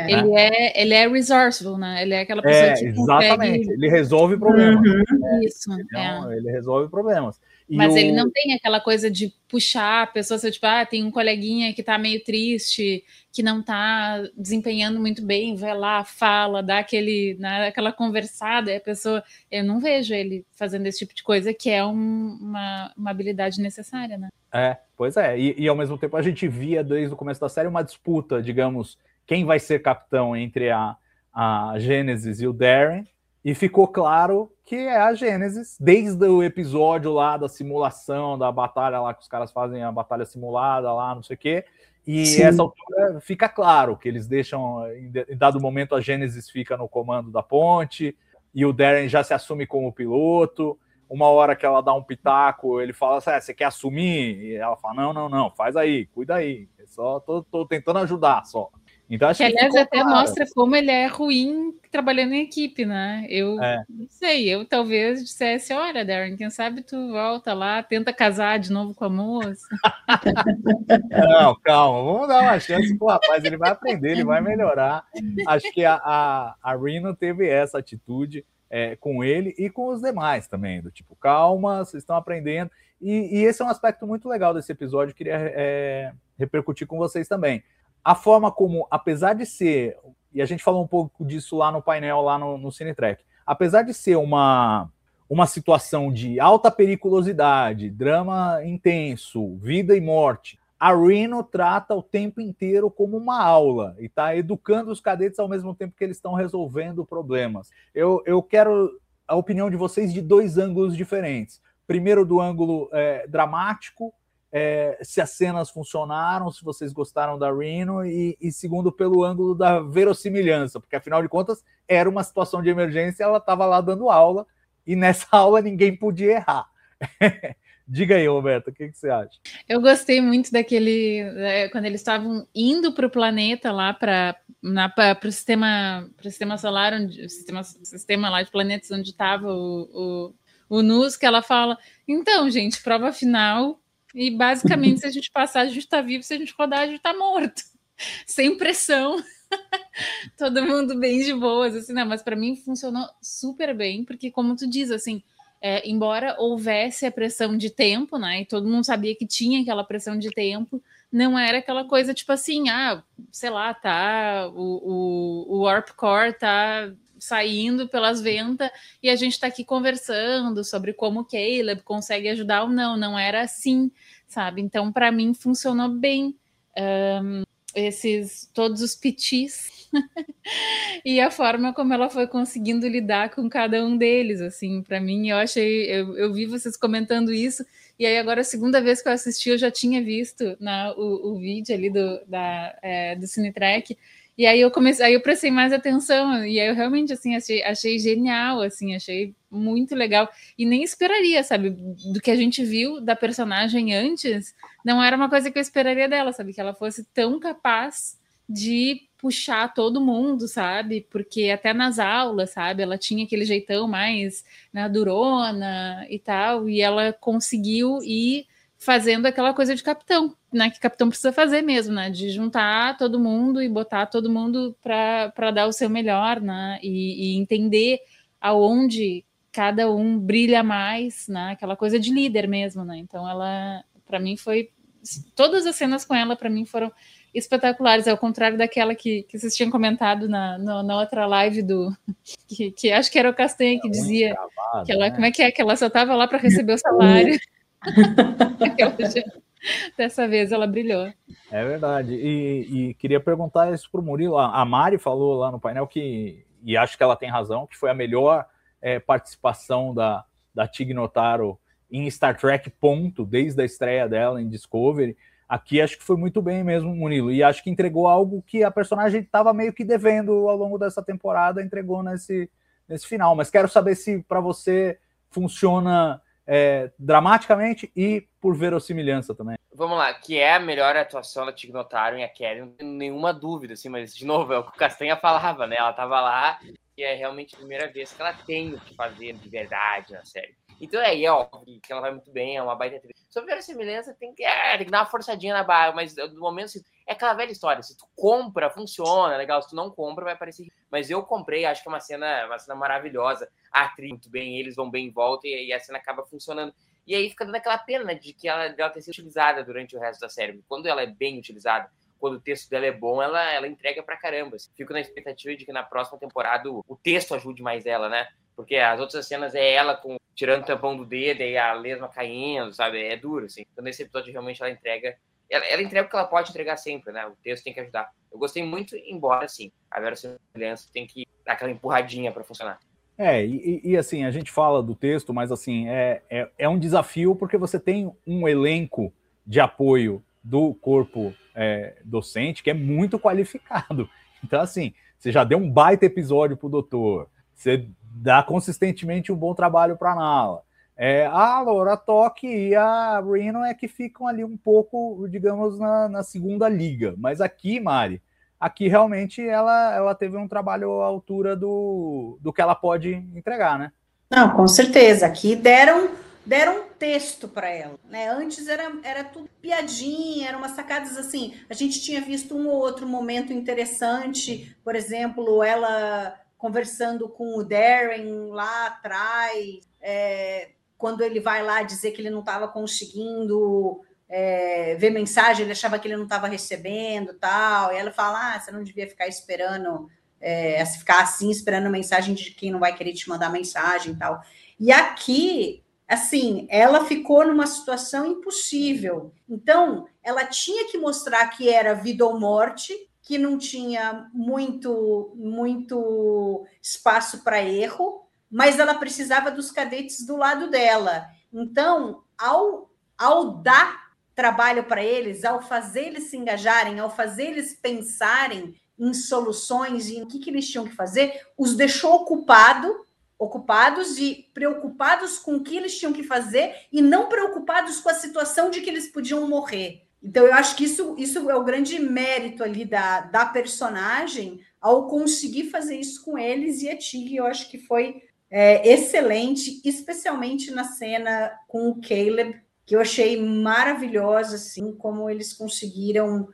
Ele é resourceful, né? Ele é aquela pessoa que exatamente. consegue... Ele resolve problemas. Isso. Ele resolve problemas. Mas ele não tem aquela coisa de puxar a pessoa, tipo, tem um coleguinha que tá meio triste, que não tá desempenhando muito bem, vai lá, fala, dá aquela conversada, e a pessoa... Eu não vejo ele fazendo esse tipo de coisa, que é uma habilidade necessária, né? Pois é. E ao mesmo tempo a gente via desde o começo da série uma disputa, digamos, quem vai ser capitão entre a Gênesis e o Darren, e ficou claro que é a Gênesis, desde o episódio lá da simulação, da batalha lá que os caras fazem a batalha simulada lá, não sei o quê, e essa altura fica claro que eles deixam, em dado momento a Gênesis fica no comando da ponte, e o Darren já se assume como piloto. Uma hora que ela dá um pitaco, ele fala assim, você quer assumir? E ela fala, não, faz aí, cuida aí, eu só tô tentando ajudar só. Então, acho que aliás, até mostra como ele é ruim trabalhando em equipe, né? Eu não sei, eu talvez dissesse, olha, Darren, quem sabe tu volta lá, tenta casar de novo com a moça. Não, calma, vamos dar uma chance pro rapaz, ele vai aprender, ele vai melhorar. Acho que a Reno teve essa atitude com ele e com os demais também, do tipo, calma, vocês estão aprendendo. E esse é um aspecto muito legal desse episódio, eu queria repercutir com vocês também. A forma como, apesar de ser, e a gente falou um pouco disso lá no painel, lá no Cinetrack, apesar de ser uma situação de alta periculosidade, drama intenso, vida e morte, a Reno trata o tempo inteiro como uma aula e está educando os cadetes ao mesmo tempo que eles estão resolvendo problemas. Eu quero a opinião de vocês de dois ângulos diferentes. Primeiro, do ângulo dramático, se as cenas funcionaram, se vocês gostaram da Reno, e segundo, pelo ângulo da verossimilhança, porque afinal de contas era uma situação de emergência, ela estava lá dando aula, e nessa aula ninguém podia errar. Diga aí, Roberta, o que você acha? Eu gostei muito daquele, quando eles estavam indo para o planeta lá, para o sistema solar, sistema lá de planetas onde estava o NUS, que ela fala, então, gente, prova final, e basicamente se a gente passar, a gente está vivo, se a gente rodar, a gente está morto. Sem pressão. Todo mundo bem de boas, assim, não, mas para mim funcionou super bem, porque como tu diz, assim, embora houvesse a pressão de tempo, né, e todo mundo sabia que tinha aquela pressão de tempo, não era aquela coisa tipo assim, sei lá, tá, o Warp Core tá saindo pelas ventas e a gente tá aqui conversando sobre como o Caleb consegue ajudar ou não era assim, sabe? Então, para mim, funcionou bem todos os pitis e a forma como ela foi conseguindo lidar com cada um deles, assim, para mim, eu vi vocês comentando isso, e aí agora a segunda vez que eu assisti, eu já tinha visto o vídeo ali do Cinetrack, e aí eu prestei mais atenção, e aí eu realmente, assim, achei genial, assim, achei muito legal, e nem esperaria, sabe, do que a gente viu da personagem antes, não era uma coisa que eu esperaria dela, sabe, que ela fosse tão capaz de puxar todo mundo, sabe? Porque até nas aulas, sabe? Ela tinha aquele jeitão mais, né, durona e tal, e ela conseguiu ir fazendo aquela coisa de capitão, né? Que capitão precisa fazer mesmo, né? De juntar todo mundo e botar todo mundo para dar o seu melhor, né? E entender aonde cada um brilha mais, né? Aquela coisa de líder mesmo, né? Então ela, para mim, todas as cenas com ela, para mim, foram espetaculares, ao contrário daquela que vocês tinham comentado na outra live que acho que era o Castanha que dizia que ela, como é que ela só estava lá para receber o salário. Dessa vez ela brilhou. É verdade, e queria perguntar isso para o Murilo. A Mari falou lá no painel e acho que ela tem razão, que foi a melhor participação da Tig Notaro em Star Trek, desde a estreia dela em Discovery. Aqui acho que foi muito bem mesmo, Murilo, e acho que entregou algo que a personagem estava meio que devendo ao longo dessa temporada, entregou nesse final. Mas quero saber se para você funciona dramaticamente e por verossimilhança também. Vamos lá, que é a melhor atuação da Tig Notaro em A Kelly, não tem nenhuma dúvida, assim, mas de novo, é o que o Castanha falava, né? Ela estava lá e é realmente a primeira vez que ela tem o que fazer de verdade na série. Então é óbvio que ela vai muito bem, é uma baita atriz. Sobre verossimilhança, tem que dar uma forçadinha na barra, mas no momento, assim, é aquela velha história, se tu compra, funciona, legal, se tu não compra, vai parecer... Mas eu comprei, acho que é uma cena maravilhosa, a atriz muito bem, eles vão bem em volta e a cena acaba funcionando. E aí fica dando aquela pena, né, de que ela ter sido utilizada durante o resto da série. Quando ela é bem utilizada, quando o texto dela é bom, ela entrega pra caramba. Assim. Fico na expectativa de que na próxima temporada o texto ajude mais ela, né? Porque as outras cenas é ela tirando o tampão do dedo e a lesma caindo, sabe? É duro, assim. Então, nesse episódio, realmente, ela entrega o que ela pode entregar sempre, né? O texto tem que ajudar. Eu gostei muito, embora, assim, a verossimilhança tem que dar aquela empurradinha para funcionar. E assim, a gente fala do texto, mas, assim, é um desafio porque você tem um elenco de apoio do corpo docente que é muito qualificado. Então, assim, você já deu um baita episódio pro doutor, você dá consistentemente um bom trabalho para a Nala. A Laura Toque e a Reno que ficam ali um pouco, digamos, na segunda liga. Mas aqui, Mari, realmente ela teve um trabalho à altura do que ela pode entregar, né? Não, com certeza. Aqui deram texto para ela, né? Antes era tudo piadinha, eram umas sacadas assim. A gente tinha visto um ou outro momento interessante, por exemplo, ela conversando com o Darren lá atrás, quando ele vai lá dizer que ele não estava conseguindo ver mensagem, ele achava que ele não estava recebendo, tal, e ela fala, você não devia ficar esperando, ficar assim, esperando mensagem de quem não vai querer te mandar mensagem e tal. E aqui, assim, ela ficou numa situação impossível. Então, ela tinha que mostrar que era vida ou morte, que não tinha muito espaço para erro, mas ela precisava dos cadetes do lado dela. Então, ao dar trabalho para eles, ao fazer eles se engajarem, ao fazer eles pensarem em soluções e em o que eles tinham que fazer, os deixou ocupados e preocupados com o que eles tinham que fazer e não preocupados com a situação de que eles podiam morrer. Então, eu acho que isso é o grande mérito ali da personagem ao conseguir fazer isso com eles, e a Tig, eu acho que foi excelente, especialmente na cena com o Caleb, que eu achei maravilhosa, assim, como eles conseguiram,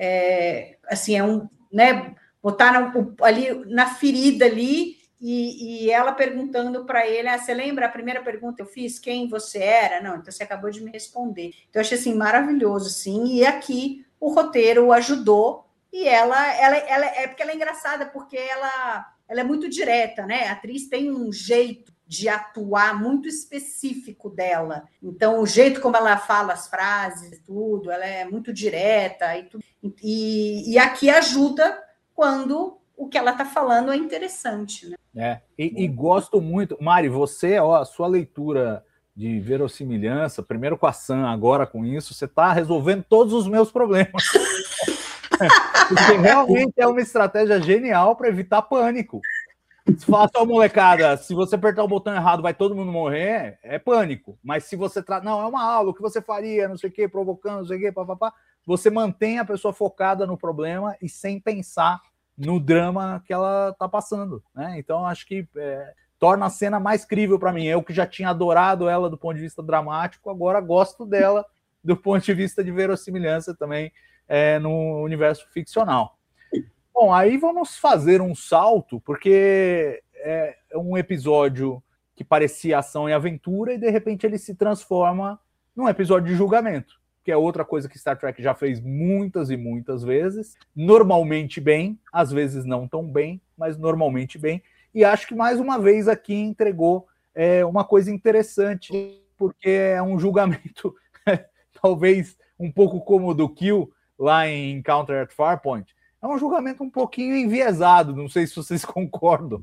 botaram ali na ferida ali, e ela perguntando para ele, você lembra a primeira pergunta que eu fiz, quem você era? Não, então você acabou de me responder. Então, eu achei assim, maravilhoso, assim, e aqui o roteiro ajudou, e ela porque ela é engraçada, porque ela é muito direta, né? A atriz tem um jeito de atuar muito específico dela. Então, o jeito como ela fala as frases, tudo, ela é muito direta, e aqui ajuda quando o que ela está falando é interessante, né? E gosto muito. Mari, você, a sua leitura de verossimilhança, primeiro com a Sam, agora com isso, você está resolvendo todos os meus problemas. Porque realmente é uma estratégia genial para evitar pânico. Se falar só, molecada, se você apertar o botão errado, vai todo mundo morrer, é pânico. Mas se você não, é uma aula, o que você faria, não sei o quê, provocando, não sei o quê, papapá, você mantém a pessoa focada no problema e sem pensar no drama que ela está passando, né? Então, acho que torna a cena mais crível para mim. Eu que já tinha adorado ela do ponto de vista dramático, agora gosto dela do ponto de vista de verossimilhança também no universo ficcional. Bom, aí vamos fazer um salto, porque é um episódio que parecia ação e aventura e, de repente, ele se transforma num episódio de julgamento, que é outra coisa que Star Trek já fez muitas e muitas vezes, normalmente bem, às vezes não tão bem, mas normalmente bem, e acho que mais uma vez aqui entregou uma coisa interessante, porque é um julgamento talvez um pouco como o do Q lá em Encounter at Farpoint, é um julgamento um pouquinho enviesado, não sei se vocês concordam.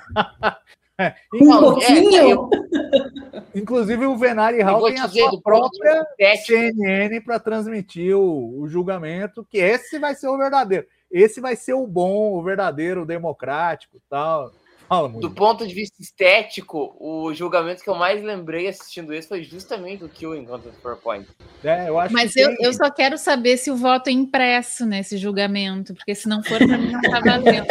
Um pouquinho? Inclusive o Venari Hall tem a sua própria CNN para transmitir o julgamento, que esse vai ser o verdadeiro. Esse vai ser o bom, o verdadeiro, o democrático, tal. Fala, do ponto de vista estético, o julgamento que eu mais lembrei assistindo esse foi justamente o Kill Encounter at Farpoint. Eu acho Mas eu só quero saber se o voto é impresso nesse julgamento, porque se não for, para mim não tá valendo.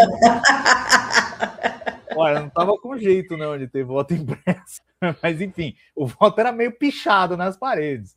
Olha, não tava com jeito não de ter voto impresso. Mas, enfim, o voto era meio pichado nas paredes.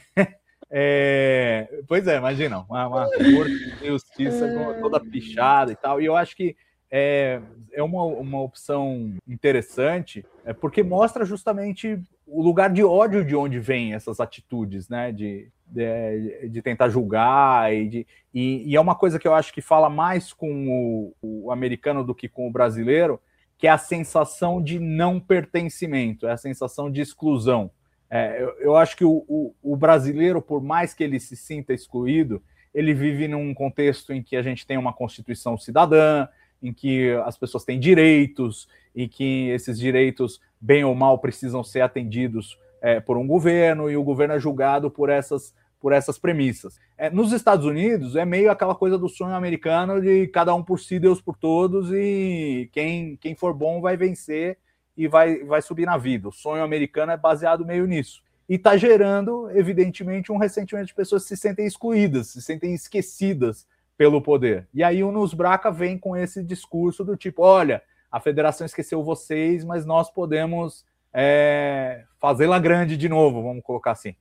Pois é, imagina, uma corte de justiça toda pichada e tal. E eu acho que é uma opção interessante, porque mostra justamente o lugar de ódio de onde vêm essas atitudes, né? De tentar julgar, e é uma coisa que eu acho que fala mais com o americano do que com o brasileiro, que é a sensação de não pertencimento, é a sensação de exclusão. Eu acho que o brasileiro, por mais que ele se sinta excluído, ele vive num contexto em que a gente tem uma Constituição cidadã, em que as pessoas têm direitos, e que esses direitos, bem ou mal, precisam ser atendidos por um governo, e o governo é julgado por essas premissas. Nos Estados Unidos, é meio aquela coisa do sonho americano de cada um por si, Deus por todos, e quem for bom vai vencer e vai subir na vida. O sonho americano é baseado meio nisso. E está gerando, evidentemente, um ressentimento de pessoas que se sentem excluídas, se sentem esquecidas pelo poder. E aí o Nus Braca vem com esse discurso do tipo, olha, a federação esqueceu vocês, mas nós podemos fazê-la grande de novo, vamos colocar assim.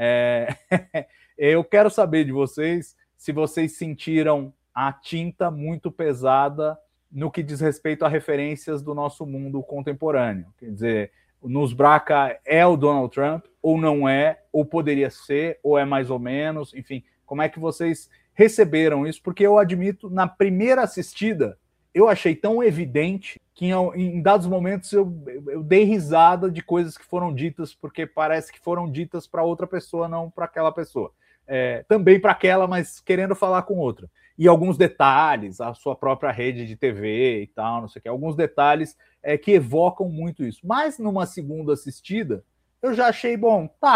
Eu quero saber de vocês se vocês sentiram a tinta muito pesada no que diz respeito a referências do nosso mundo contemporâneo. Quer dizer, o Nus Braca é o Donald Trump, ou não é, ou poderia ser, ou é mais ou menos, enfim, como é que vocês receberam isso? Porque eu admito, na primeira assistida, eu achei tão evidente que em dados momentos eu dei risada de coisas que foram ditas, porque parece que foram ditas para outra pessoa, não para aquela pessoa. Também para aquela, mas querendo falar com outra. E alguns detalhes, a sua própria rede de TV e tal, não sei o que, alguns detalhes que evocam muito isso. Mas numa segunda assistida, eu já achei, bom, tá,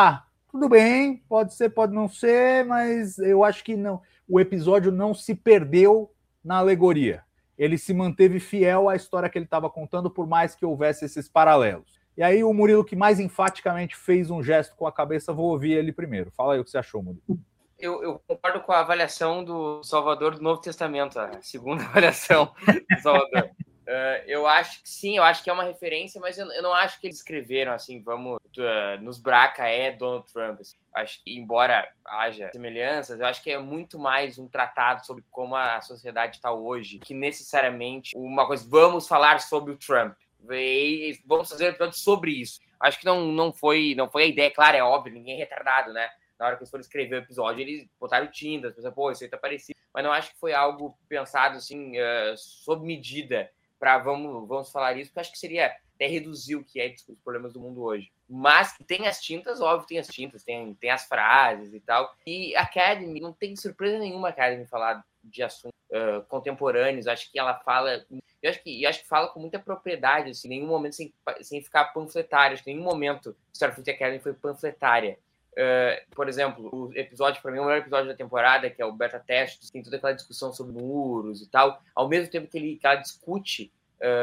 tudo bem, pode ser, pode não ser, mas eu acho que não. O episódio não se perdeu na alegoria. Ele se manteve fiel à história que ele estava contando, por mais que houvesse esses paralelos. E aí o Murilo, que mais enfaticamente fez um gesto com a cabeça, vou ouvir ele primeiro. Fala aí o que você achou, Murilo. Eu concordo com a avaliação do Salvador do Novo Testamento, a segunda avaliação do Salvador. Eu acho que sim, eu acho que é uma referência, mas eu não acho que eles escreveram assim, vamos, nos Braca Donald Trump. Assim. Acho que, embora haja semelhanças, eu acho que é muito mais um tratado sobre como a sociedade está hoje, que necessariamente uma coisa, vamos falar sobre o Trump, vamos fazer um episódio sobre isso. Acho que não foi a ideia, claro, é óbvio, ninguém é retardado, né? Na hora que eles foram escrever o episódio, eles botaram tintas, pensaram, pô, isso aí tá parecido. Mas não acho que foi algo pensado assim, sob medida, para vamos falar isso, porque acho que seria até reduzir o que é os problemas do mundo hoje. Mas tem as tintas, óbvio, tem as tintas, tem as frases e tal. E a Academy, não tem surpresa nenhuma a Academy falar de assuntos contemporâneos. Acho que ela fala... Eu acho que fala com muita propriedade, assim, em nenhum momento sem ficar panfletário. Acho que em nenhum momento Starfleet Academy foi panfletária. Por exemplo, o episódio, para mim, o melhor episódio da temporada, que é o Beta Test, tem toda aquela discussão sobre muros e tal. Ao mesmo tempo que ela discute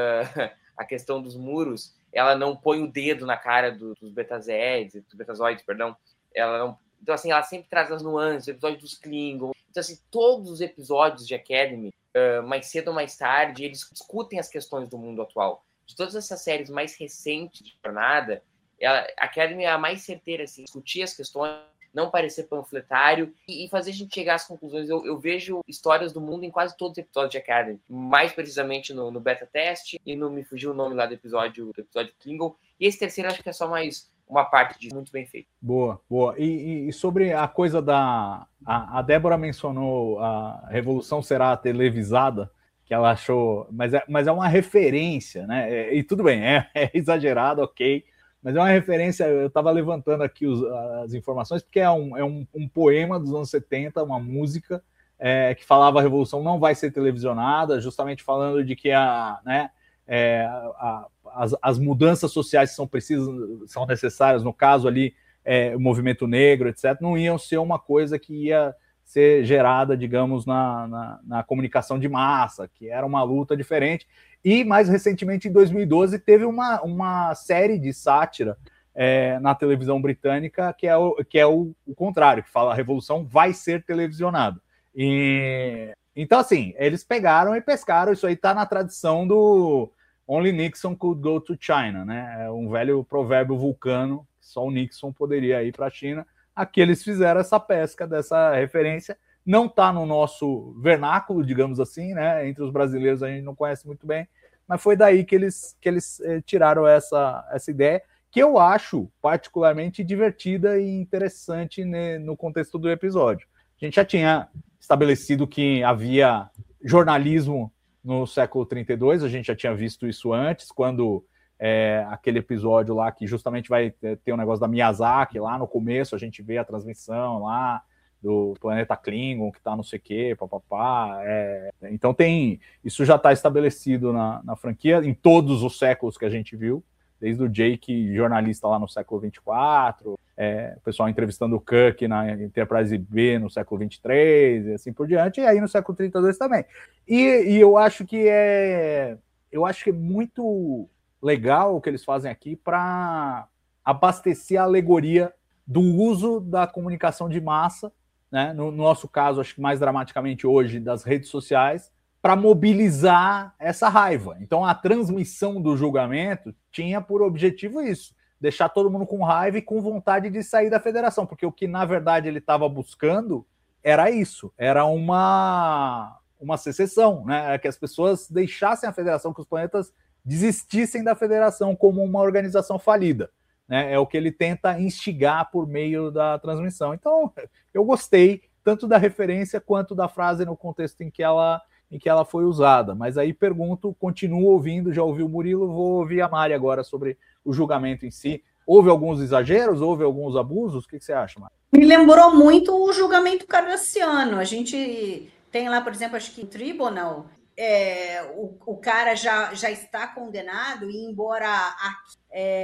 a questão dos muros, ela não põe o dedo na cara dos betazoides, perdão. Ela não... Então, assim, ela sempre traz as nuances, o episódio dos Klingons. Então, assim, todos os episódios de Academy, mais cedo ou mais tarde, eles discutem as questões do mundo atual. De todas essas séries mais recentes de jornada, a Academy é a mais certeira, assim, discutir as questões, não parecer panfletário e fazer a gente chegar às conclusões. Eu vejo histórias do mundo em quase todos os episódios de Academy, mais precisamente no Beta Test e no me fugiu o nome lá do episódio Klingon. E esse terceiro acho que é só mais uma parte disso, muito bem feito. Boa. E sobre a coisa a Débora mencionou a Revolução será televisada, que ela achou, mas é uma referência, né? E tudo bem, é exagerado, ok. Mas é uma referência, eu estava levantando aqui as informações, porque é um poema dos anos 70, uma música que falava a Revolução não vai ser televisionada, justamente falando de que as mudanças sociais que são necessárias, no caso ali, o movimento negro, etc., não iam ser uma coisa que ia ser gerada, digamos, na comunicação de massa, que era uma luta diferente. E, mais recentemente, em 2012, teve uma série de sátira na televisão britânica que é o contrário, que fala a Revolução vai ser televisionada. Então, assim, eles pegaram e pescaram, isso aí está na tradição do Only Nixon could go to China, né? É um velho provérbio vulcano, só o Nixon poderia ir para a China. Aqui eles fizeram essa pesca dessa referência. Não está no nosso vernáculo, digamos assim, né? Entre os brasileiros a gente não conhece muito bem, mas foi daí que eles tiraram essa ideia, que eu acho particularmente divertida e interessante no contexto do episódio. A gente já tinha estabelecido que havia jornalismo no século 32, a gente já tinha visto isso antes, quando aquele episódio lá que justamente vai ter um negócio da Miyazaki, lá no começo a gente vê a transmissão lá, do planeta Klingon, que tá não sei o quê, papapá. Então isso já está estabelecido na franquia, em todos os séculos que a gente viu, desde o Jake, jornalista lá no século 24, o pessoal entrevistando o Kirk na Enterprise B no século 23, e assim por diante, e aí no século 32 também. E eu acho que é muito legal o que eles fazem aqui para abastecer a alegoria do uso da comunicação de massa, né? No nosso caso, acho que mais dramaticamente hoje, das redes sociais, para mobilizar essa raiva. Então, a transmissão do julgamento tinha por objetivo isso, deixar todo mundo com raiva e com vontade de sair da federação, porque o que, na verdade, ele estava buscando era isso, era uma secessão, né? Que as pessoas deixassem a federação, que os planetas desistissem da federação como uma organização falida. Né, é o que ele tenta instigar por meio da transmissão. Então, eu gostei tanto da referência quanto da frase no contexto em que ela foi usada. Mas aí pergunto, continuo ouvindo, já ouvi o Murilo, vou ouvir a Mari agora sobre o julgamento em si. Houve alguns exageros? Houve alguns abusos? O que você acha, Mari? Me lembrou muito o julgamento cardassiano. A gente tem lá, por exemplo, acho que em Tribunal, o cara já está condenado, e embora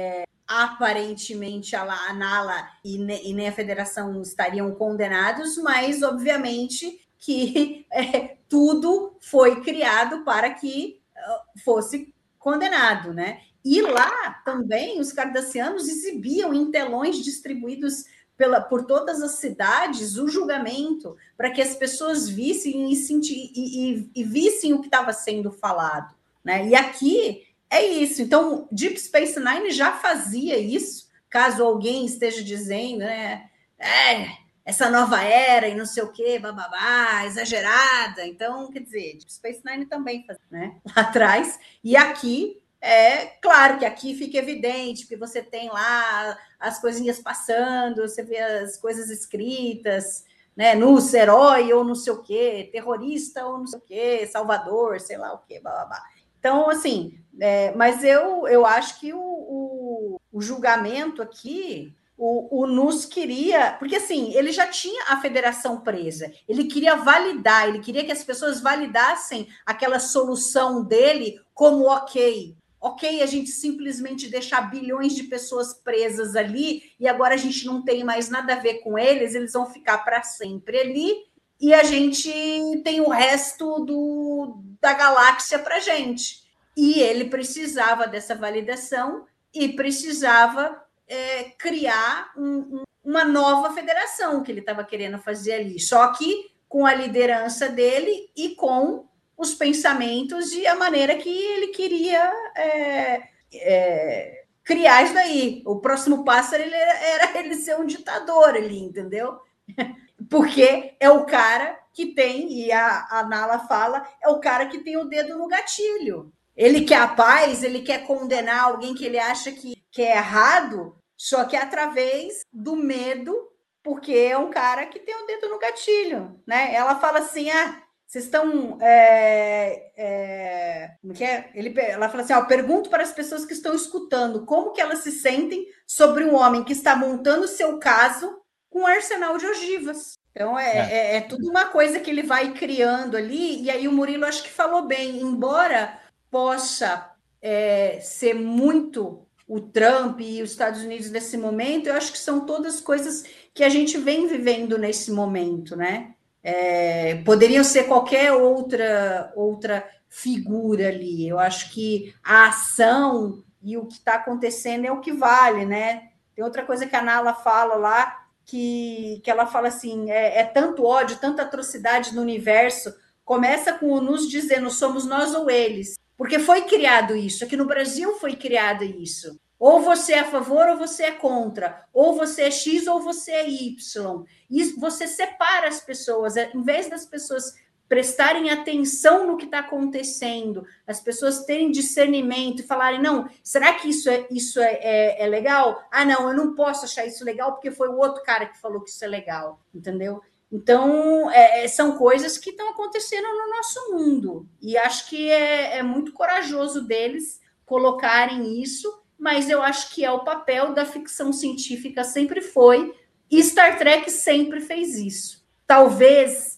aparentemente a Nala e nem a federação estariam condenados, mas obviamente que tudo foi criado para que fosse condenado, né? E lá também os cardassianos exibiam em telões distribuídos por todas as cidades o julgamento, para que as pessoas vissem e vissem o que estava sendo falado, né? E aqui é isso. Então, Deep Space Nine já fazia isso, caso alguém esteja dizendo, né? Essa nova era e não sei o quê, bababá, exagerada. Então, quer dizer, Deep Space Nine também fazia, né? Lá atrás. E aqui, claro que aqui fica evidente, que você tem lá as coisinhas passando, você vê as coisas escritas, né? Nos herói ou não sei o quê, terrorista ou não sei o quê, salvador, sei lá o quê, bababá. Então, assim, mas eu acho que o julgamento aqui, o Nus queria... Porque, assim, ele já tinha a federação presa. Ele queria validar, ele queria que as pessoas validassem aquela solução dele como ok, a gente simplesmente deixar bilhões de pessoas presas ali e agora a gente não tem mais nada a ver com eles vão ficar para sempre ali e a gente tem o resto da galáxia para gente. E ele precisava dessa validação e precisava criar uma nova federação que ele estava querendo fazer ali, só que com a liderança dele e com os pensamentos e a maneira que ele queria criar isso daí. O próximo passo era ele ser um ditador ali, entendeu? Porque é o cara que tem, e a Nala fala, é o cara que tem o dedo no gatilho. Ele quer a paz, ele quer condenar alguém que ele acha que é errado, só que através do medo, porque é um cara que tem o dedo no gatilho, né? Ela fala assim, vocês estão... Ela fala assim, pergunto para as pessoas que estão escutando como que elas se sentem sobre um homem que está montando seu caso com um arsenal de ogivas. Então, é tudo uma coisa que ele vai criando ali, e aí o Murilo acho que falou bem, embora possa ser muito o Trump e os Estados Unidos nesse momento, eu acho que são todas coisas que a gente vem vivendo nesse momento, né? Poderiam ser qualquer outra figura ali. Eu acho que a ação e o que está acontecendo é o que vale, né? Tem outra coisa que a Nala fala lá, que ela fala assim, tanto ódio, tanta atrocidade no universo, começa com o Nus dizendo somos nós ou eles, porque foi criado isso, aqui no Brasil foi criado isso. Ou você é a favor ou você é contra, ou você é X ou você é Y. E você separa as pessoas, em vez das pessoas prestarem atenção no que está acontecendo, as pessoas terem discernimento e falarem, não, será que isso é legal? Não, eu não posso achar isso legal porque foi o outro cara que falou que isso é legal, entendeu? Então, são coisas que estão acontecendo no nosso mundo. E acho que é muito corajoso deles colocarem isso, mas eu acho que é o papel da ficção científica, sempre foi, e Star Trek sempre fez isso. Talvez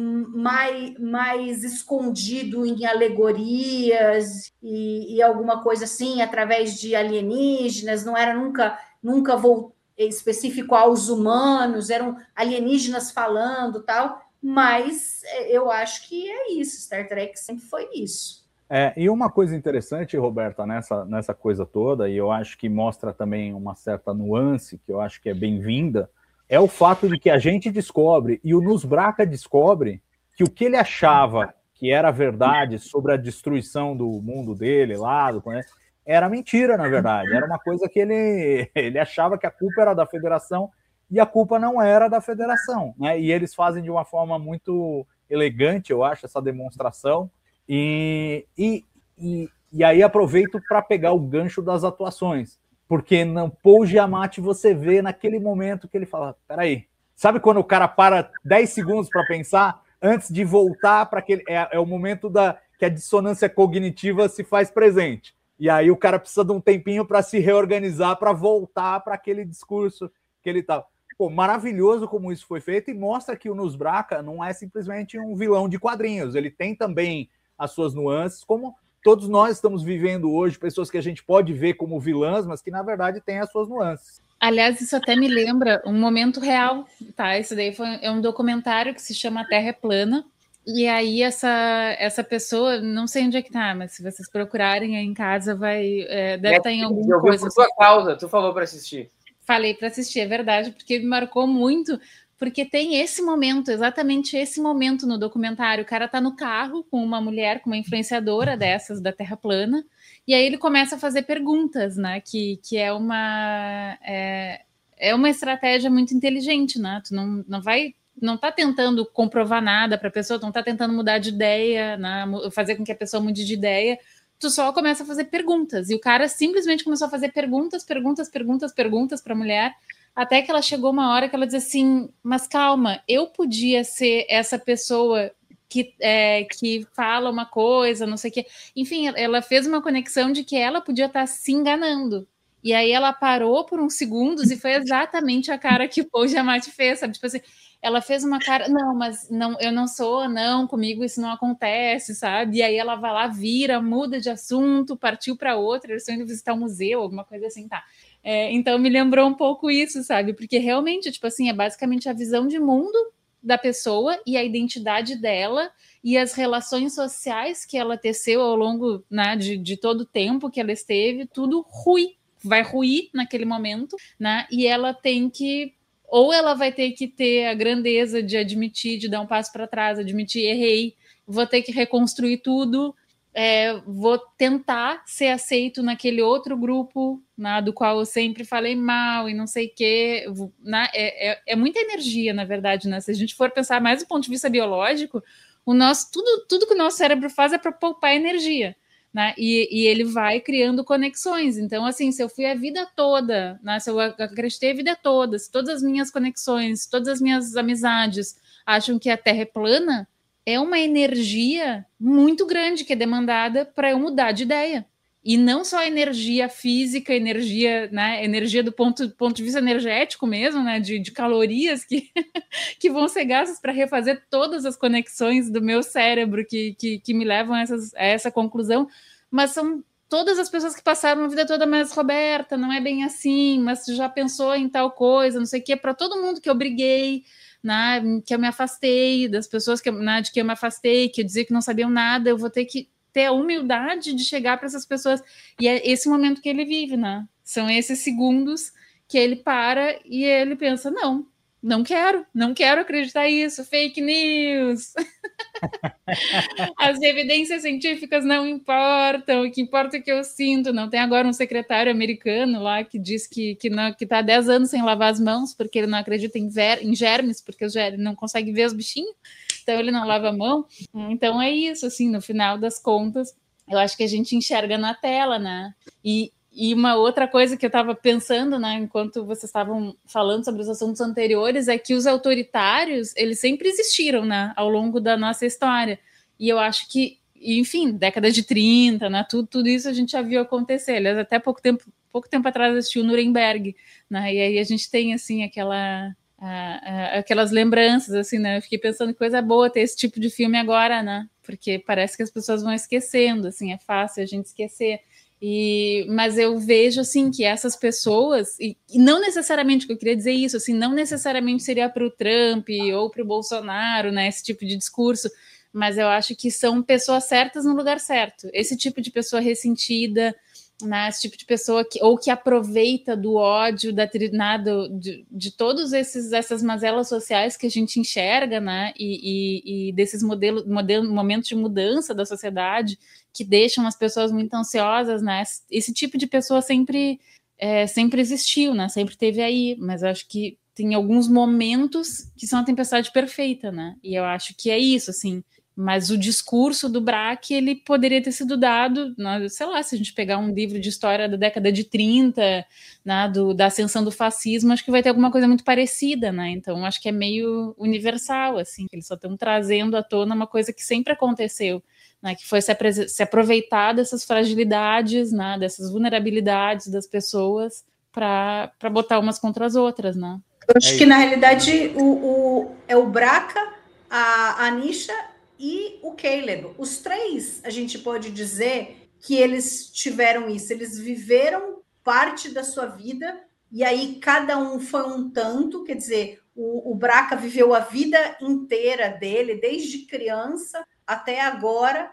mais escondido em alegorias e alguma coisa assim, através de alienígenas, não era nunca específico aos humanos, eram alienígenas falando, tal, mas eu acho que é isso, Star Trek sempre foi isso. E uma coisa interessante, Roberta, nessa coisa toda, e eu acho que mostra também uma certa nuance, que eu acho que é bem-vinda, é o fato de que a gente descobre, e o Nus Braca descobre, que o que ele achava que era verdade sobre a destruição do mundo dele lá, era mentira, na verdade. Era uma coisa que ele achava que a culpa era da Federação e a culpa não era da Federação, né? E eles fazem de uma forma muito elegante, eu acho, essa demonstração. E aí aproveito para pegar o gancho das atuações, porque no Paul Giamatti você vê naquele momento que ele fala, peraí, sabe quando o cara para 10 segundos para pensar antes de voltar para aquele... É o momento que a dissonância cognitiva se faz presente. E aí o cara precisa de um tempinho para se reorganizar, para voltar para aquele discurso que ele estava. Pô, maravilhoso como isso foi feito e mostra que o Nus Braca não é simplesmente um vilão de quadrinhos. Ele tem também as suas nuances, como todos nós estamos vivendo hoje pessoas que a gente pode ver como vilãs, mas que na verdade têm as suas nuances. Aliás, isso até me lembra um momento real, tá? Esse daí é um documentário que se chama A Terra é Plana. E aí essa pessoa, não sei onde é que tá, mas se vocês procurarem aí em casa, deve estar em alguma coisa. Por sua causa, tu falou para assistir. Falei para assistir, é verdade, porque me marcou muito, porque tem esse momento, exatamente esse momento no documentário. O cara tá no carro com uma mulher, com uma influenciadora dessas da Terra Plana, e aí ele começa a fazer perguntas, né? Que é uma estratégia muito inteligente, né? Tu não tá tentando comprovar nada para a pessoa, tu não tá tentando mudar de ideia, né? Fazer com que a pessoa mude de ideia. Tu só começa a fazer perguntas. E o cara simplesmente começou a fazer perguntas para a mulher, até que ela chegou uma hora que ela disse assim, mas calma, eu podia ser essa pessoa que fala uma coisa, não sei o quê. Enfim, ela fez uma conexão de que ela podia estar se enganando. E aí ela parou por uns segundos e foi exatamente a cara que o Paul Giamatti fez, sabe? Tipo assim, ela fez uma cara, não, mas não, eu não sou, não, comigo isso não acontece, sabe? E aí ela vai lá, vira, muda de assunto, partiu para outra, eles estão indo visitar um museu, alguma coisa assim, tá? Então me lembrou um pouco isso, sabe? Porque realmente, tipo assim, é basicamente a visão de mundo da pessoa e a identidade dela e as relações sociais que ela teceu ao longo, né, de todo o tempo que ela esteve, tudo vai ruir naquele momento, né? E ela tem que, ou ela vai ter que ter a grandeza de admitir, de dar um passo para trás, admitir, errei, vou ter que reconstruir tudo, vou tentar ser aceito naquele outro grupo, né, do qual eu sempre falei mal e não sei o quê. Né, é muita energia, na verdade, né? Se a gente for pensar mais do ponto de vista biológico, tudo que o nosso cérebro faz é para poupar energia. Né? E ele vai criando conexões. Então, assim, se eu fui a vida toda, né? Se eu acreditei a vida toda, se todas as minhas conexões, todas as minhas amizades acham que a Terra é plana, é uma energia muito grande que é demandada para eu mudar de ideia. E não só energia física, energia, né? Energia do ponto de vista energético mesmo, né? De calorias que vão ser gastas para refazer todas as conexões do meu cérebro que me levam a essa conclusão, mas são todas as pessoas que passaram a vida toda, mas Roberta, não é bem assim, mas já pensou em tal coisa, não sei o quê, para todo mundo que eu briguei, né, que eu me afastei, das pessoas de que eu me afastei, que eu dizia que não sabiam nada, eu vou ter que ter a humildade de chegar para essas pessoas. E é esse momento que ele vive, né? São esses segundos que ele para e ele pensa, não quero acreditar nisso, fake news. As evidências científicas não importam, o que importa é o que eu sinto. Não tem agora um secretário americano lá que diz que está há 10 anos sem lavar as mãos porque ele não acredita em germes, porque ele não consegue ver os bichinhos, então ele não lava a mão. Então é isso, assim, no final das contas, eu acho que a gente enxerga na tela, né? E uma outra coisa que eu estava pensando, né, enquanto vocês estavam falando sobre os assuntos anteriores, é que os autoritários, eles sempre existiram, né, ao longo da nossa história. E eu acho que, enfim, década de 30, né, tudo isso a gente já viu acontecer. Aliás, até pouco tempo atrás assisti o Nuremberg, né, e aí a gente tem, assim, aquelas lembranças, assim, né, eu fiquei pensando que coisa boa ter esse tipo de filme agora, né, porque parece que as pessoas vão esquecendo, assim, é fácil a gente esquecer. Mas eu vejo, assim, que essas pessoas, e não necessariamente, que eu queria dizer isso, assim, não necessariamente seria para o Trump ou para o Bolsonaro, né, esse tipo de discurso, mas eu acho que são pessoas certas no lugar certo. Esse tipo de pessoa ressentida, né, esse tipo de pessoa que aproveita do ódio, de todos essas mazelas sociais que a gente enxerga, né, e desses momentos de mudança da sociedade que deixam as pessoas muito ansiosas, né? Esse tipo de pessoa sempre existiu, né? Sempre teve aí, mas eu acho que tem alguns momentos que são a tempestade perfeita, né? E eu acho que é isso, assim. Mas o discurso do Braque, ele poderia ter sido dado, sei lá, se a gente pegar um livro de história da década de 30, né, da ascensão do fascismo, acho que vai ter alguma coisa muito parecida, né? Então, acho que é meio universal, assim, que eles só estão trazendo à tona uma coisa que sempre aconteceu, né, que foi se aproveitar dessas fragilidades, né, dessas vulnerabilidades das pessoas para botar umas contra as outras, né? Eu acho que, na realidade, é o Braca, a Anisha e o Caleb. Os três, a gente pode dizer que eles tiveram isso, eles viveram parte da sua vida, e aí cada um foi um tanto, quer dizer, o Braca viveu a vida inteira dele, desde criança até agora,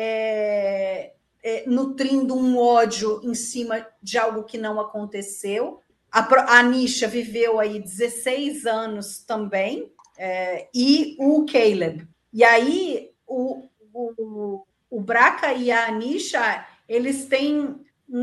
nutrindo um ódio em cima de algo que não aconteceu. A Anisha viveu aí 16 anos também, e o Caleb. E aí, o Braca e a Anisha, eles têm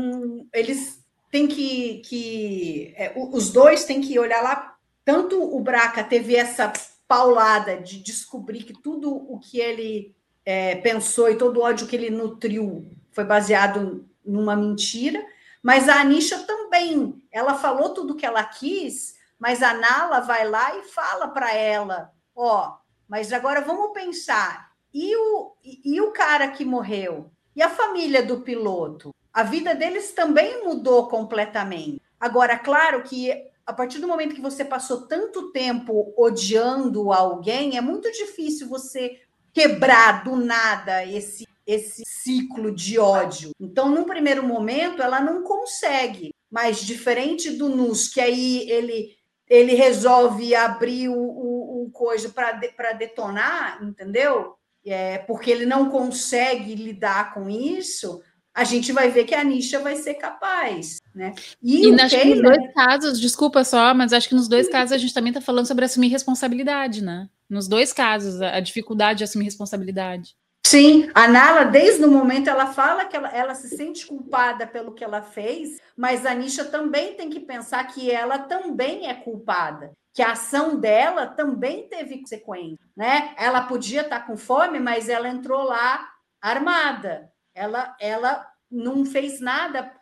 que os dois têm que olhar lá. Tanto o Braca teve essa paulada de descobrir que tudo o que ele pensou e todo o ódio que ele nutriu foi baseado numa mentira, mas a Anisha também, ela falou tudo o que ela quis, mas a Nala vai lá e fala para ela, mas agora vamos pensar, e o cara que morreu? E a família do piloto? A vida deles também mudou completamente. Agora, claro que a partir do momento que você passou tanto tempo odiando alguém, é muito difícil você quebrar do nada esse ciclo de ódio. Então, num primeiro momento, ela não consegue. Mas diferente do Nus, que aí ele resolve abrir o coisa para detonar, entendeu? Porque ele não consegue lidar com isso, a gente vai ver que a Anisha vai ser capaz, né? E acho que nos dois casos, desculpa só, mas acho que nos dois casos a gente também está falando sobre assumir responsabilidade, né? Nos dois casos, a dificuldade de assumir responsabilidade. Sim, a Nala, desde o momento, ela fala que ela se sente culpada pelo que ela fez, mas a Anisha também tem que pensar que ela também é culpada, que a ação dela também teve consequência, né? Ela podia estar com fome, mas ela entrou lá armada. Ela não fez nada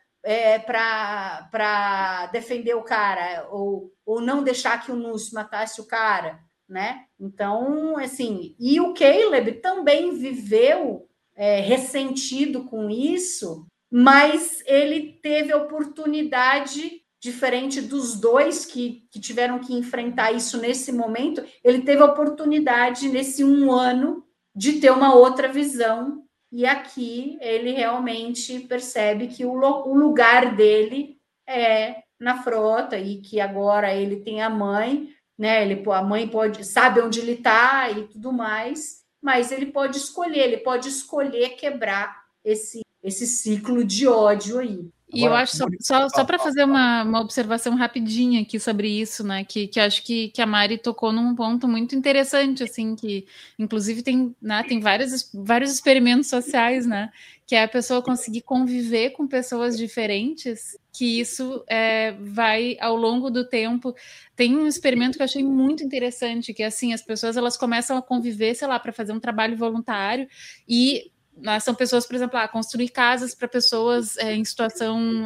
para defender o cara, ou não deixar que o Nus matasse o cara, né? Então, assim, e o Caleb também viveu ressentido com isso, mas ele teve a oportunidade, diferente dos dois que tiveram que enfrentar isso nesse momento, ele teve a oportunidade, nesse 1 ano, de ter uma outra visão, e aqui ele realmente percebe que o lugar dele é na frota, e que agora ele tem a mãe, né? A mãe sabe onde ele está e tudo mais, mas ele pode escolher quebrar esse ciclo de ódio aí. E eu acho, só para fazer uma observação rapidinha aqui sobre isso, né, que acho que a Mari tocou num ponto muito interessante, assim, que inclusive tem vários experimentos sociais, né, que é a pessoa conseguir conviver com pessoas diferentes, que isso vai, ao longo do tempo. Tem um experimento que eu achei muito interessante, que é assim, as pessoas elas começam a conviver, sei lá, para fazer um trabalho voluntário, e são pessoas, por exemplo, construir casas para pessoas em situação,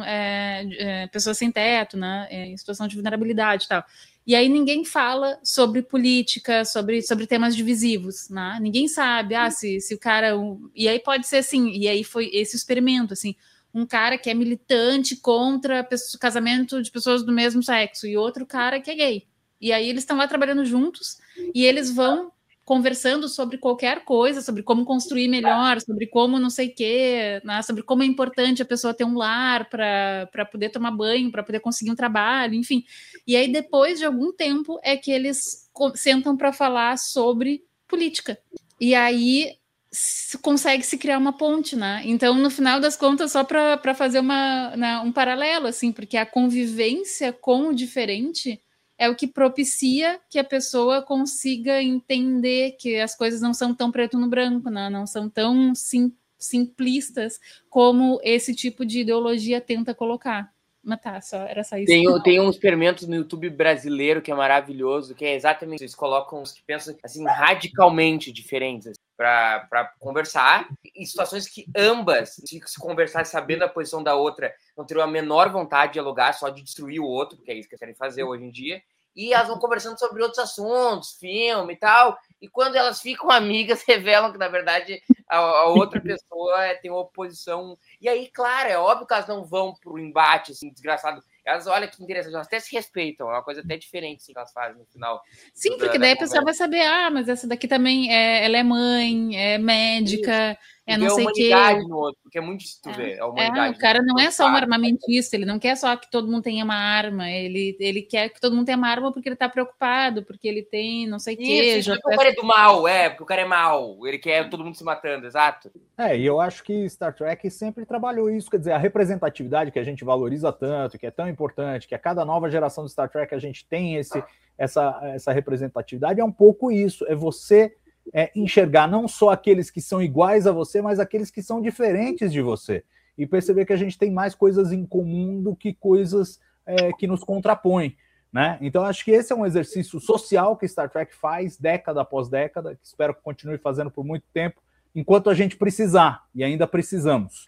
pessoas sem teto, né, em situação de vulnerabilidade e tal. E aí ninguém fala sobre política, sobre temas divisivos, né? Ninguém sabe, se o cara... E aí pode ser assim, e aí foi esse experimento, assim, um cara que é militante contra casamento de pessoas do mesmo sexo, e outro cara que é gay. E aí eles estão lá trabalhando juntos, e eles vão conversando sobre qualquer coisa, sobre como construir melhor, sobre como não sei o quê, né? Sobre como é importante a pessoa ter um lar para poder tomar banho, para poder conseguir um trabalho, enfim. E aí, depois de algum tempo, é que eles sentam para falar sobre política. E aí consegue se criar uma ponte, né? Então, no final das contas, só para fazer um paralelo, assim, porque a convivência com o diferente é o que propicia que a pessoa consiga entender que as coisas não são tão preto no branco, né? Não são tão simplistas como esse tipo de ideologia tenta colocar. Mas tá, era só isso. Tem uns experimentos no YouTube brasileiro que é maravilhoso, que é exatamente isso. Eles colocam os que pensam assim, radicalmente diferentes assim, para conversar, em situações que ambas, se conversar sabendo a posição da outra, não teriam a menor vontade de dialogar, só de destruir o outro, porque é isso que eles querem fazer hoje em dia. E elas vão conversando sobre outros assuntos, filme e tal, e quando elas ficam amigas, revelam que, na verdade, a outra pessoa tem uma oposição. E aí, claro, é óbvio que elas não vão pro embate, assim, desgraçado, Elas, olha que interessante, elas até se respeitam, é uma coisa até diferente assim, que elas fazem no final. Sim, porque daí a pessoa vai saber, mas essa daqui também ela é mãe, é médica, não sei o quê. No outro, porque é muito difícil tu ver. A humanidade o cara não é só um armamentista, ele não quer só que todo mundo tenha uma arma, ele quer que todo mundo tenha uma arma porque ele tá preocupado, porque ele tem não sei o quê. Isso, porque o cara é do mal, porque o cara é mal, ele quer todo mundo se matando, exato. E eu acho que Star Trek sempre trabalhou isso, quer dizer, a representatividade que a gente valoriza tanto, que é tão importante, que a cada nova geração de Star Trek a gente tem essa representatividade, é um pouco isso, é você enxergar não só aqueles que são iguais a você, mas aqueles que são diferentes de você, e perceber que a gente tem mais coisas em comum do que coisas que nos contrapõem, né? Então acho que esse é um exercício social que Star Trek faz década após década, que espero que continue fazendo por muito tempo, enquanto a gente precisar, e ainda precisamos.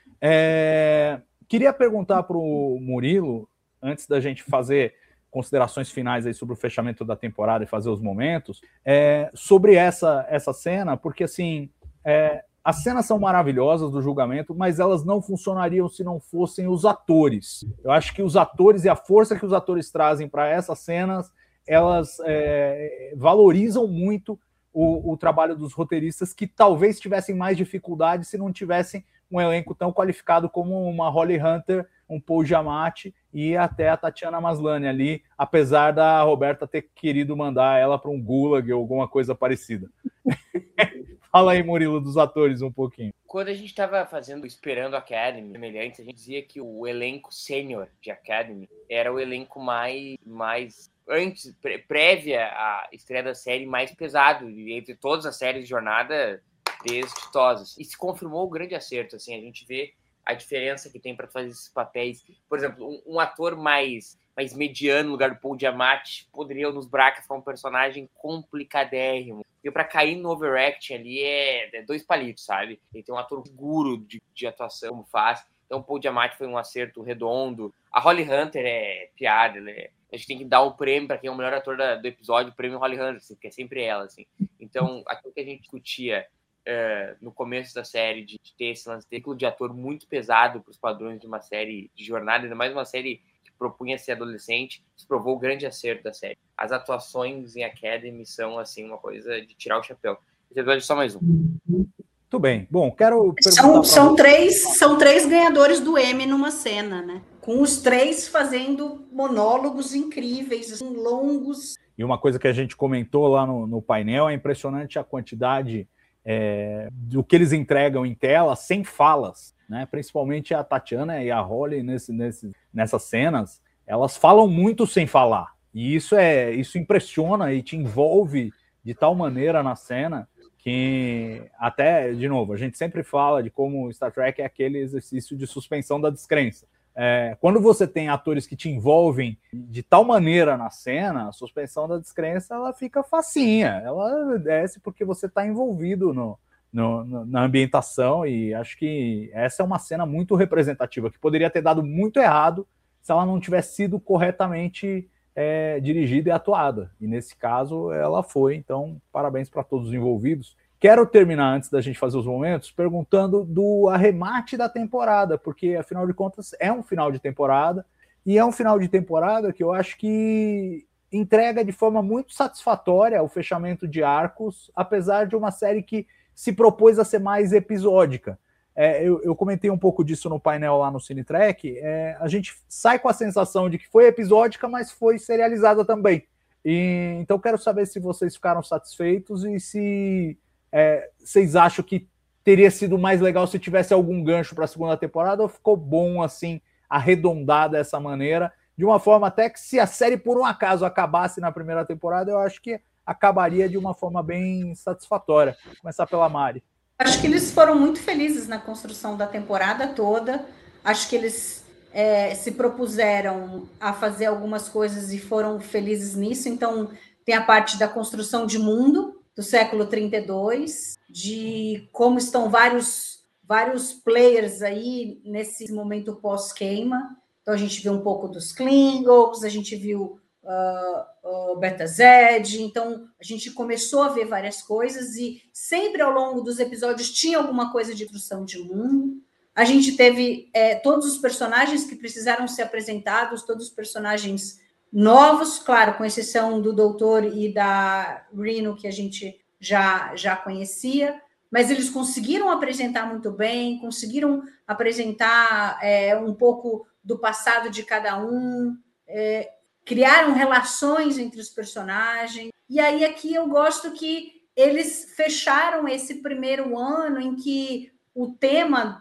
Queria perguntar para o Murilo, antes da gente fazer considerações finais aí sobre o fechamento da temporada e fazer os momentos, sobre essa cena, porque assim, as cenas são maravilhosas do julgamento, mas elas não funcionariam se não fossem os atores. Eu acho que os atores e a força que os atores trazem para essas cenas, elas valorizam muito o trabalho dos roteiristas, que talvez tivessem mais dificuldade se não tivessem um elenco tão qualificado como uma Holly Hunter, um Paul Giamatti e até a Tatiana Maslany ali, apesar da Roberta ter querido mandar ela para um gulag ou alguma coisa parecida. Fala aí, Murilo, dos atores um pouquinho. Quando a gente estava esperando a Academy, semelhante, a gente dizia que o elenco sênior de Academy era o elenco mais antes, prévia à estreia da série, mais pesado, entre todas as séries de jornada desditosas. E se confirmou o grande acerto, assim, a gente vê a diferença que tem para fazer esses papéis. Por exemplo, um ator mais mediano no lugar do Paul Giamatti poderia, nos Braca, ficar um personagem complicadérrimo. Porque para cair no overacting ali é 2 palitos, sabe? Ele tem um ator seguro de atuação, como faz. Então o Paul Giamatti foi um acerto redondo. A Holly Hunter é piada, a gente tem que dar um prêmio para quem é o melhor ator do episódio, o prêmio Holly Hunter, assim, porque é sempre ela, assim. Então, aquilo que a gente discutia no começo da série, de ter esse lance de ator muito pesado para os padrões de uma série de jornada, ainda mais uma série que propunha ser adolescente, se provou o grande acerto da série. As atuações em Academy são, assim, uma coisa de tirar o chapéu. Esse episódio é só mais um. Muito bem. Bom, quero perguntar... São três ganhadores do Emmy numa cena, né? Com os 3 fazendo monólogos incríveis, assim, longos. E uma coisa que a gente comentou lá no painel, é impressionante a quantidade do que eles entregam em tela sem falas, né? Principalmente a Tatiana e a Holly nessas cenas, elas falam muito sem falar, e isso impressiona e te envolve de tal maneira na cena que até, de novo, a gente sempre fala de como Star Trek é aquele exercício de suspensão da descrença. Quando você tem atores que te envolvem de tal maneira na cena, a suspensão da descrença ela fica facinha, ela desce porque você está envolvido na ambientação, e acho que essa é uma cena muito representativa, que poderia ter dado muito errado se ela não tivesse sido corretamente dirigida e atuada, e nesse caso ela foi. Então parabéns para todos os envolvidos. Quero terminar, antes da gente fazer os momentos, perguntando do arremate da temporada, porque, afinal de contas, é um final de temporada, e é um final de temporada que eu acho que entrega de forma muito satisfatória o fechamento de arcos, apesar de uma série que se propôs a ser mais episódica. Eu comentei um pouco disso no painel lá no Cinetrack. A gente sai com a sensação de que foi episódica, mas foi serializada também. Então, quero saber se vocês ficaram satisfeitos e se vocês acham que teria sido mais legal se tivesse algum gancho para a segunda temporada, ou ficou bom assim, arredondar dessa maneira, de uma forma até que, se a série por um acaso acabasse na primeira temporada, eu acho que acabaria de uma forma bem satisfatória. Vou começar pela Mari. Acho que eles foram muito felizes na construção da temporada toda. Acho que eles se propuseram a fazer algumas coisas e foram felizes nisso. Então, tem a parte da construção de mundo do século 32, de como estão vários players aí nesse momento pós-queima. Então, a gente viu um pouco dos Klingons, a gente viu o Beta Zed, então a gente começou a ver várias coisas, e sempre ao longo dos episódios tinha alguma coisa de construção de mundo, A gente teve todos os personagens que precisaram ser apresentados, todos os personagens novos, claro, com exceção do Doutor e da Reno, que a gente já conhecia, mas eles conseguiram apresentar muito bem, conseguiram apresentar um pouco do passado de cada um, criaram relações entre os personagens. E aí aqui eu gosto que eles fecharam esse primeiro ano em que o tema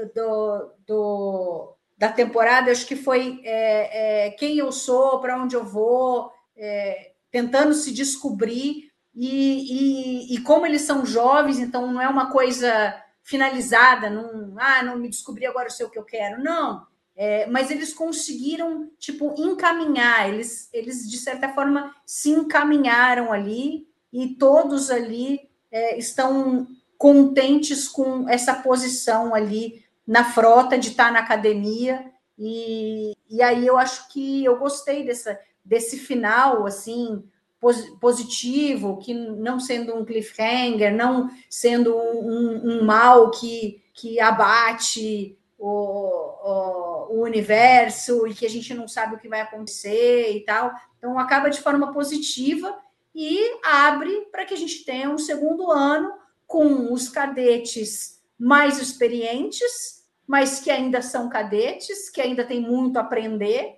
da temporada, acho que foi quem eu sou, para onde eu vou, tentando se descobrir, e como eles são jovens, então não é uma coisa finalizada, não me descobri, agora eu sei o que eu quero, não. Mas eles conseguiram, encaminhar, eles, de certa forma, se encaminharam ali, e todos ali estão contentes com essa posição ali na frota, de estar na academia, e aí eu acho que eu gostei desse final, assim, positivo, que não sendo um cliffhanger, não sendo um mal que abate o universo e que a gente não sabe o que vai acontecer e tal. Então, acaba de forma positiva e abre para que a gente tenha um segundo ano com os cadetes mais experientes, mas que ainda são cadetes, que ainda tem muito a aprender,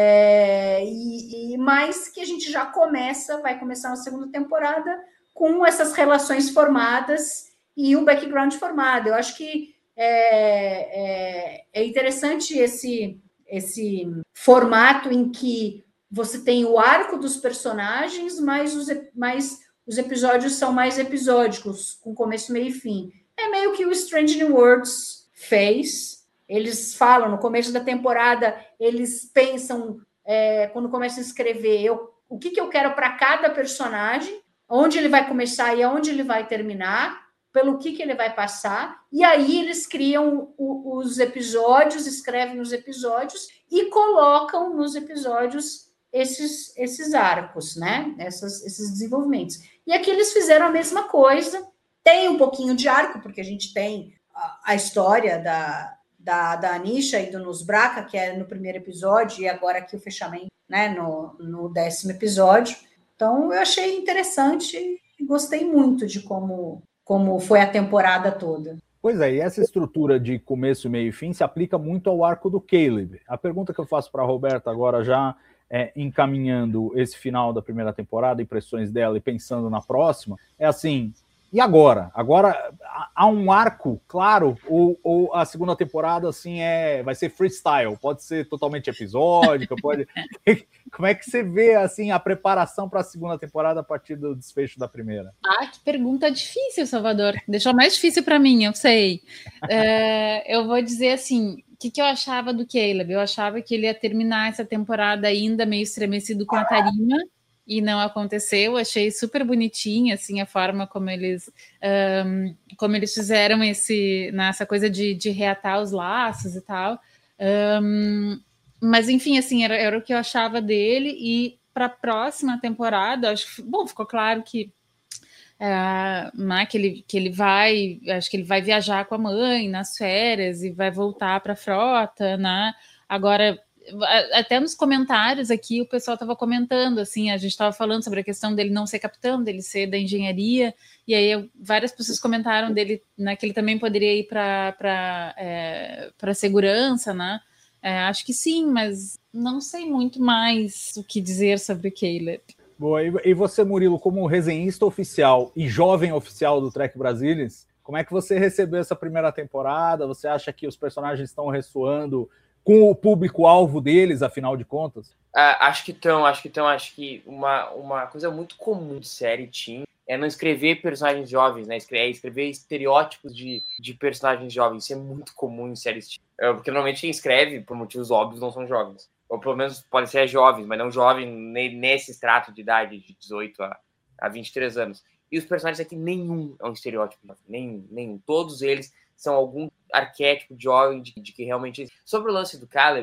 mas que a gente já vai começar uma segunda temporada com essas relações formadas e o background formado. Eu acho que é interessante esse formato em que você tem o arco dos personagens, mas os episódios são mais episódicos, com começo, meio e fim. É meio que o Strange New Worlds fez. Eles falam, no começo da temporada, eles pensam, quando começam a escrever, o que eu quero para cada personagem, onde ele vai começar e aonde ele vai terminar, pelo que ele vai passar, e aí eles criam os episódios, escrevem os episódios e colocam nos episódios esses arcos, né? Esses desenvolvimentos. E aqui eles fizeram a mesma coisa, tem um pouquinho de arco, porque a gente tem a história da Anisha e do Nusbraka, que é no primeiro episódio, e agora aqui o fechamento, né, no 10º episódio. Então, eu achei interessante e gostei muito de como foi a temporada toda. Pois é, e essa estrutura de começo, meio e fim se aplica muito ao arco do Caleb. A pergunta que eu faço para a Roberta agora, já encaminhando esse final da primeira temporada, impressões dela e pensando na próxima, é assim, e agora? Agora há um arco claro ou a segunda temporada assim vai ser freestyle, pode ser totalmente episódica, pode... Como é que você vê assim a preparação para a segunda temporada a partir do desfecho da primeira? Que pergunta difícil, Salvador. Deixou mais difícil para mim, eu sei. Eu vou dizer assim, o que eu achava do Caleb? Eu achava que ele ia terminar essa temporada ainda meio estremecido com a Tarina, e não aconteceu. Achei super bonitinha assim a forma como eles fizeram essa coisa de reatar os laços e tal. Mas enfim, assim, era o que eu achava dele. E para a próxima temporada, acho que, ficou claro que ele vai, acho que ele vai viajar com a mãe nas férias e vai voltar para a frota, né? Agora, até nos comentários aqui o pessoal estava comentando, assim, a gente estava falando sobre a questão dele não ser capitão, dele ser da engenharia, e aí várias pessoas comentaram dele, né, que ele também poderia ir para segurança, né? Acho que sim, mas não sei muito mais o que dizer sobre o Caleb. Boa, e você, Murilo, como resenhista oficial e jovem oficial do Trek Brasilis, como é que você recebeu essa primeira temporada? Você acha que os personagens estão ressoando com o público-alvo deles, afinal de contas? Acho que estão. Acho que uma coisa muito comum de série teen é não escrever personagens jovens, né? Escrever estereótipos de personagens jovens. Isso é muito comum em séries teen. Porque normalmente quem escreve, por motivos óbvios, não são jovens. Ou pelo menos podem ser jovens, mas não jovens nesse extrato de idade de 18 a 23 anos. E os personagens aqui, nenhum é um estereótipo. Nenhum. Todos eles são algum arquétipo de jovem de que realmente... Sobre o lance do Caleb,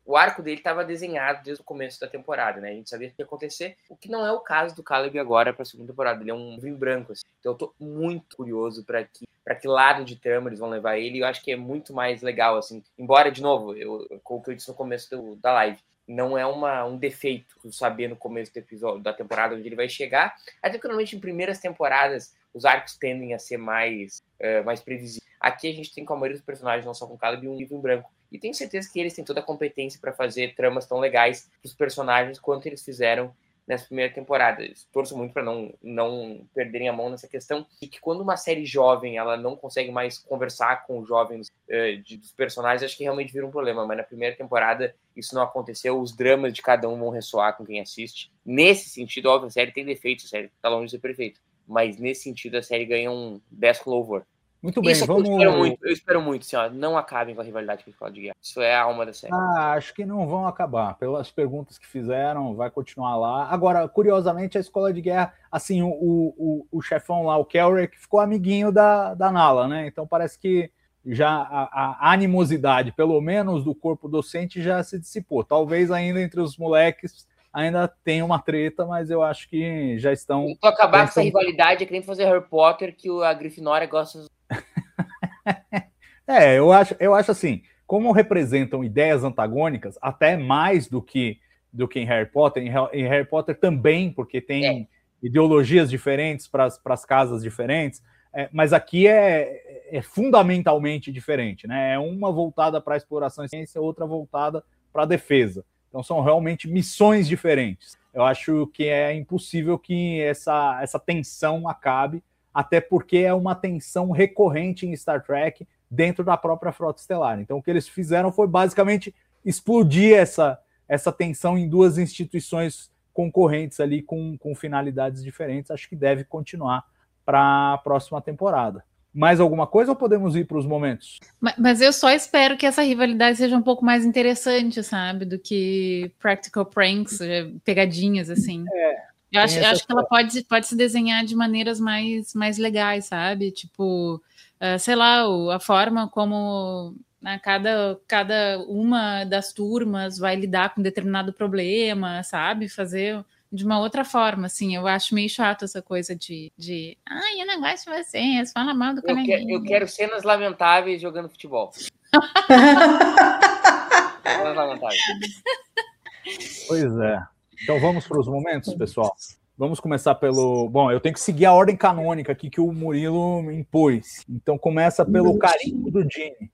o arco dele estava desenhado desde o começo da temporada, né? A gente sabia o que ia acontecer, o que não é o caso do Caleb agora para a segunda temporada. Ele é um vinho branco, assim. Então eu tô muito curioso para que lado de trama eles vão levar ele. Eu acho que é muito mais legal, assim. Embora, de novo, como eu disse no começo da live, não é um defeito saber no começo do episódio, da temporada onde ele vai chegar. Até porque, normalmente, em primeiras temporadas, os arcos tendem a ser mais previsíveis. Aqui a gente tem com a maioria dos personagens, não só com o Caleb, um livro em branco. E tenho certeza que eles têm toda a competência para fazer tramas tão legais para os personagens quanto eles fizeram nessa primeira temporada. Eu torço muito para não perderem a mão nessa questão. E que quando uma série jovem ela não consegue mais conversar com os jovens dos personagens, acho que realmente vira um problema. Mas na primeira temporada isso não aconteceu. Os dramas de cada um vão ressoar com quem assiste. Nesse sentido, óbvio, a série tem defeitos, a série está longe de ser perfeita. Mas nesse sentido, a série ganha um 10 com louvor. Muito bem, vamos... Eu espero muito, assim, ó, não acabem com a rivalidade com a Escola de Guerra. Isso é a alma da série. Acho que não vão acabar. Pelas perguntas que fizeram, vai continuar lá. Agora, curiosamente, a Escola de Guerra, assim, o chefão lá, o Kelrick, ficou amiguinho da Nala, né? Então parece que já a animosidade, pelo menos do corpo docente, já se dissipou. Talvez ainda entre os moleques ainda tem uma treta, mas eu acho que já estão... Então acabar com essa rivalidade é querendo fazer Harry Potter, que a Grifinória gosta... Eu acho assim, como representam ideias antagônicas, até mais do que em Harry Potter, em Harry Potter também, porque tem ideologias diferentes para as casas diferentes, mas aqui é fundamentalmente diferente, né? É uma voltada para a exploração e ciência, outra voltada para a defesa. Então são realmente missões diferentes. Eu acho que é impossível que essa tensão acabe, até porque é uma tensão recorrente em Star Trek dentro da própria Frota Estelar. Então o que eles fizeram foi basicamente explodir essa tensão em duas instituições concorrentes ali com finalidades diferentes. Acho que deve continuar para a próxima temporada. Mais alguma coisa ou podemos ir para os momentos? Mas eu só espero que essa rivalidade seja um pouco mais interessante, sabe? Do que Practical Pranks, pegadinhas, assim. Eu acho que ela pode se desenhar de maneiras mais legais, sabe? Tipo, sei lá, a forma como cada uma das turmas vai lidar com determinado problema, sabe? Fazer de uma outra forma, assim. Eu acho meio chato essa coisa de eu não gosto de vocês, fala mal do coleguinha. Eu quero cenas lamentáveis jogando futebol. Cenas lamentáveis. Pois é. Então vamos para os momentos, pessoal. Vamos começar pelo... Bom, eu tenho que seguir a ordem canônica aqui que o Murilo impôs. Então começa pelo carimbo do Gene.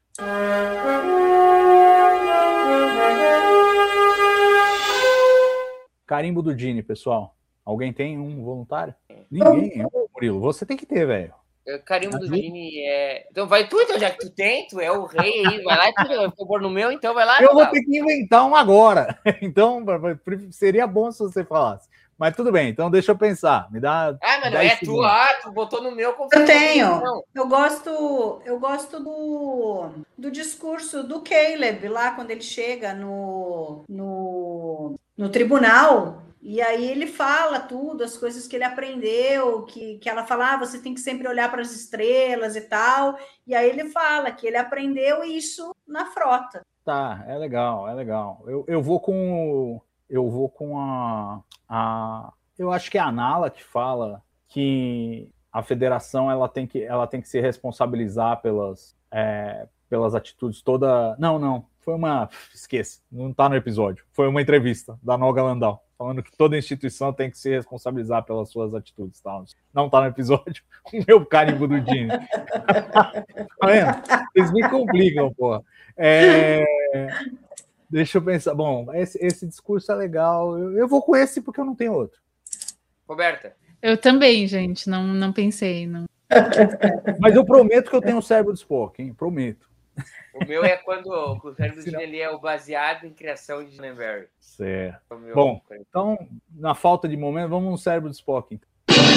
Carimbo do Gene, pessoal. Alguém tem um voluntário? Ninguém. Murilo, você tem que ter, velho. O carimbo do Gene é... Então vai tu, então, já que tu tem, tu é o rei aí, vai lá e tu vou pôr no meu, então vai lá. Eu vou ter que inventar um agora. Então, seria bom se você falasse. Mas tudo bem, então deixa eu pensar. Me dá. Mas não é tu, tu botou no meu. Eu tenho. Eu gosto do discurso do Caleb lá quando ele chega no tribunal. E aí ele fala tudo, as coisas que ele aprendeu, que ela fala, você tem que sempre olhar para as estrelas e tal. E aí ele fala que ele aprendeu isso na frota. Tá, é legal. Eu vou com eu acho que é a Nala que fala que a federação ela tem que se responsabilizar pelas atitudes toda... Não, foi uma... Esqueça, não tá no episódio. Foi uma entrevista da Noga Landau, falando que toda instituição tem que se responsabilizar pelas suas atitudes. Tá? Não tá no episódio. O meu carimbo do Gene. Tá vendo? Eles me complicam, porra. Deixa eu pensar. Bom, esse discurso é legal. Eu vou com esse porque eu não tenho outro. Roberta. Eu também, gente. Não pensei. Não. Mas eu prometo que eu tenho o cérebro do Spock, hein? Prometo. O meu é quando o cérebro do Gene é o baseado em criação de Ginenberry. Certo. Bom, então, na falta de momento, vamos no cérebro do Spock. Então.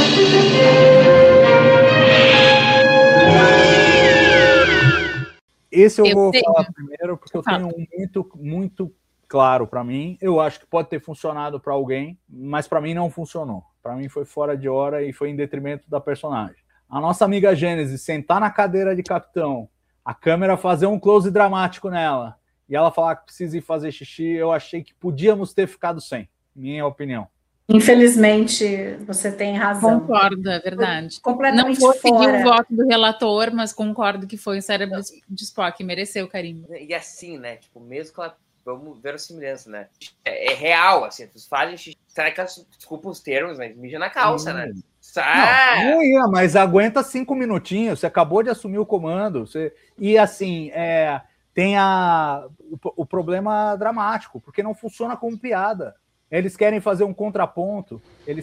Esse eu vou falar primeiro, porque eu tenho um muito claro para mim. Eu acho que pode ter funcionado para alguém, mas para mim não funcionou. Para mim foi fora de hora e foi em detrimento da personagem. A nossa amiga Gênesis sentar na cadeira de capitão, a câmera fazer um close dramático nela, e ela falar que precisa ir fazer xixi, eu achei que podíamos ter ficado sem, minha opinião. Infelizmente, você tem razão. Concordo, é verdade. Completamente não vou seguir fora. o voto do relator, mas concordo que foi o cérebro de Spock, mereceu o carimbo. E assim, né? Tipo, mesmo que ela... Vamos ver a semelhança, né? É real, assim. Vocês fazem xixi... Será que desculpa os termos, mas mija na calça, né? Não ia, mas aguenta 5 minutinhos. Você acabou de assumir o comando. E assim, tem o problema dramático, porque não funciona como piada. Eles querem fazer um contraponto.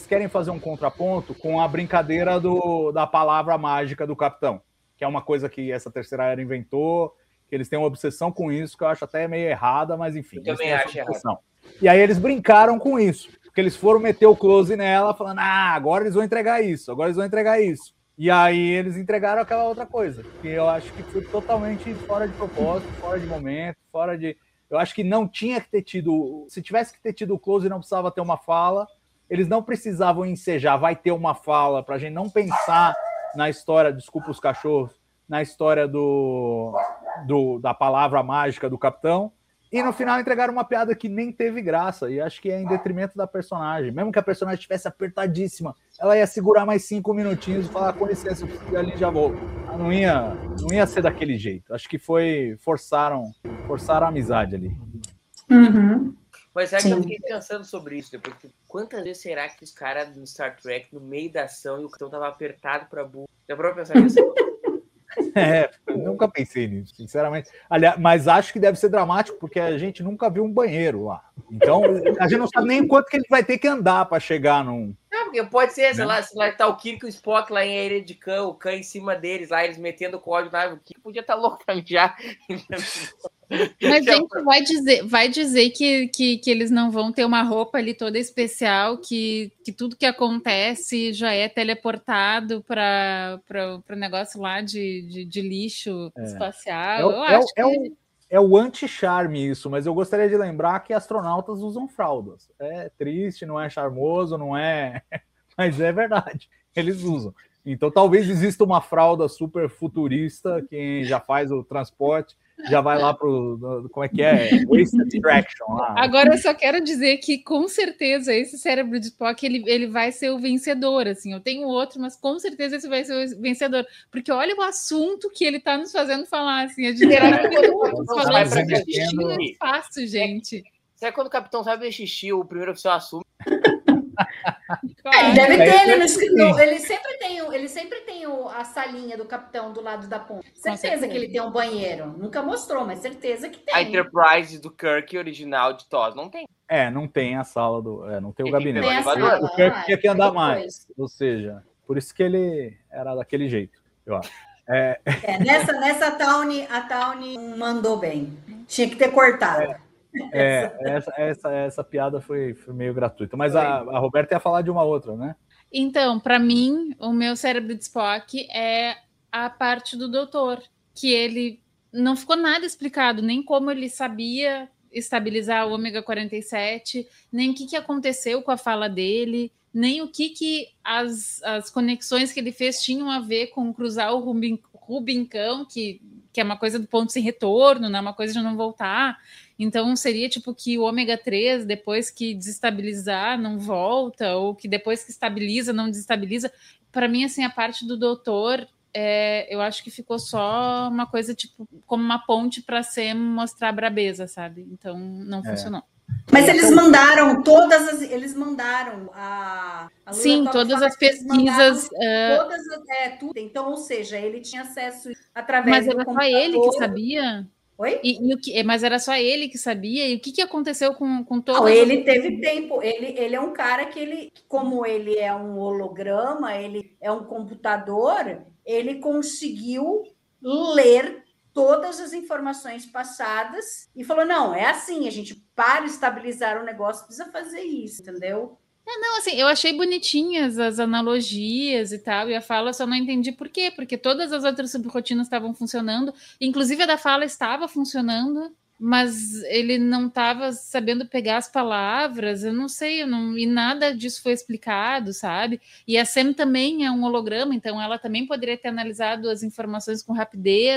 Com a brincadeira da palavra mágica do capitão, que é uma coisa que essa Terceira Era inventou, que eles têm uma obsessão com isso, que eu acho até meio errada, mas enfim. Eu também acho errado. E aí eles brincaram com isso, porque eles foram meter o close nela, falando, agora eles vão entregar isso, E aí eles entregaram aquela outra coisa, que eu acho que foi totalmente fora de propósito, fora de momento, eu acho que não tinha que ter tido... Se tivesse que ter tido o close, não precisava ter uma fala. Eles não precisavam ensejar, vai ter uma fala, pra gente não pensar na história, desculpa os cachorros, na história da palavra mágica do capitão, e no final entregaram uma piada que nem teve graça, e acho que é em detrimento da personagem. Mesmo que a personagem estivesse apertadíssima, ela ia segurar mais 5 minutinhos e falar, com licença, eu preciso ir ali e já volto. Não ia ser daquele jeito. Acho que forçaram a amizade ali. Uhum. Mas é que eu fiquei pensando sobre isso depois. Quantas vezes será que os caras do Star Trek, no meio da ação, e o capitão tava apertado pra burro? Já parou pra pensar nisso? Eu nunca pensei nisso, sinceramente. Aliás, mas acho que deve ser dramático, porque a gente nunca viu um banheiro lá. Então, a gente não sabe nem quanto que ele vai ter que andar para chegar num... Não, porque pode ser, sei lá, tá o Kirk e o Spock lá em Ilha de Khan, o Khan em cima deles, lá eles metendo o código na árvore. O Kirk podia estar louco pra mijar. Mas, gente, vai dizer que eles não vão ter uma roupa ali toda especial, que tudo que acontece já é teleportado para o negócio lá de lixo espacial. É o anti-charme isso, mas eu gostaria de lembrar que astronautas usam fraldas. É triste, não é charmoso, não é... Mas é verdade, eles usam. Então talvez exista uma fralda super futurista, quem já faz o transporte já vai lá pro... Como é que é? Waste Extraction. Lá. Agora eu só quero dizer que, com certeza, esse cérebro de Spock, ele vai ser o vencedor, assim. Eu tenho outro, mas com certeza esse vai ser o vencedor. Porque olha o assunto que ele está nos fazendo falar, assim. A gente falando sobre xixi não é fácil, gente. Será que quando o capitão sabe de xixi, o primeiro oficial assume? Ele deve ter, ele sempre tem a salinha do capitão do lado da ponte. Certeza que ele tem um banheiro. Nunca mostrou, mas certeza que tem. A Enterprise do Kirk original de TOS não tem. Não tem a sala do... não tem o gabinete. O Kirk tinha que andar mais. Ou seja, por isso que ele era daquele jeito, eu acho. Nessa a Tawny mandou bem. Tinha que ter cortado. Essa piada foi meio gratuita. Mas a Roberta ia falar de uma outra, né? Então, para mim, o meu cérebro de Spock é a parte do doutor, que ele não ficou nada explicado, nem como ele sabia estabilizar o ômega 47, nem o que aconteceu com a fala dele, nem o que as conexões que ele fez tinham a ver com cruzar o Rubincão, que é uma coisa do ponto sem retorno, né? Uma coisa de não voltar. Então, seria tipo que o ômega 3, depois que desestabilizar, não volta, ou que depois que estabiliza, não desestabiliza. Para mim, assim, a parte do doutor, eu acho que ficou só uma coisa, tipo, como uma ponte para mostrar a brabeza, sabe? Então, não funcionou. Mas eles mandaram eles mandaram sim, todas as pesquisas. Tudo. Então, ou seja, ele tinha acesso através do computador. Mas era só ele que sabia? Oi? Mas era só ele que sabia? E o que aconteceu com todos? Não, ele teve tempo. Ele é um cara que como ele é um holograma, ele é um computador, ele conseguiu ler todas as informações passadas e falou, não, é assim, a gente para estabilizar o negócio, precisa fazer isso, entendeu? Não, assim, eu achei bonitinhas as analogias e tal, e a fala eu só não entendi por quê, porque todas as outras subrotinas estavam funcionando, inclusive a da fala estava funcionando, mas ele não estava sabendo pegar as palavras, eu não sei, e nada disso foi explicado, sabe? E a Sam também é um holograma, então ela também poderia ter analisado as informações com rapidez,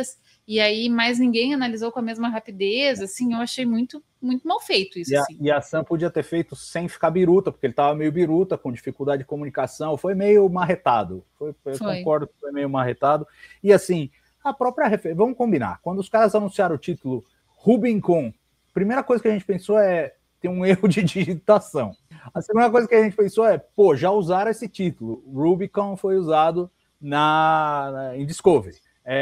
e aí mais ninguém analisou com a mesma rapidez, assim, eu achei muito, muito mal feito isso. Assim. E a Sam podia ter feito sem ficar biruta, porque ele estava meio biruta, com dificuldade de comunicação, foi meio marretado. Eu concordo que foi meio marretado. E assim, a própria referência, vamos combinar, quando os caras anunciaram o título Rubicon, a primeira coisa que a gente pensou é ter um erro de digitação. A segunda coisa que a gente pensou é, pô, já usaram esse título. Rubicon foi usado em Discovery.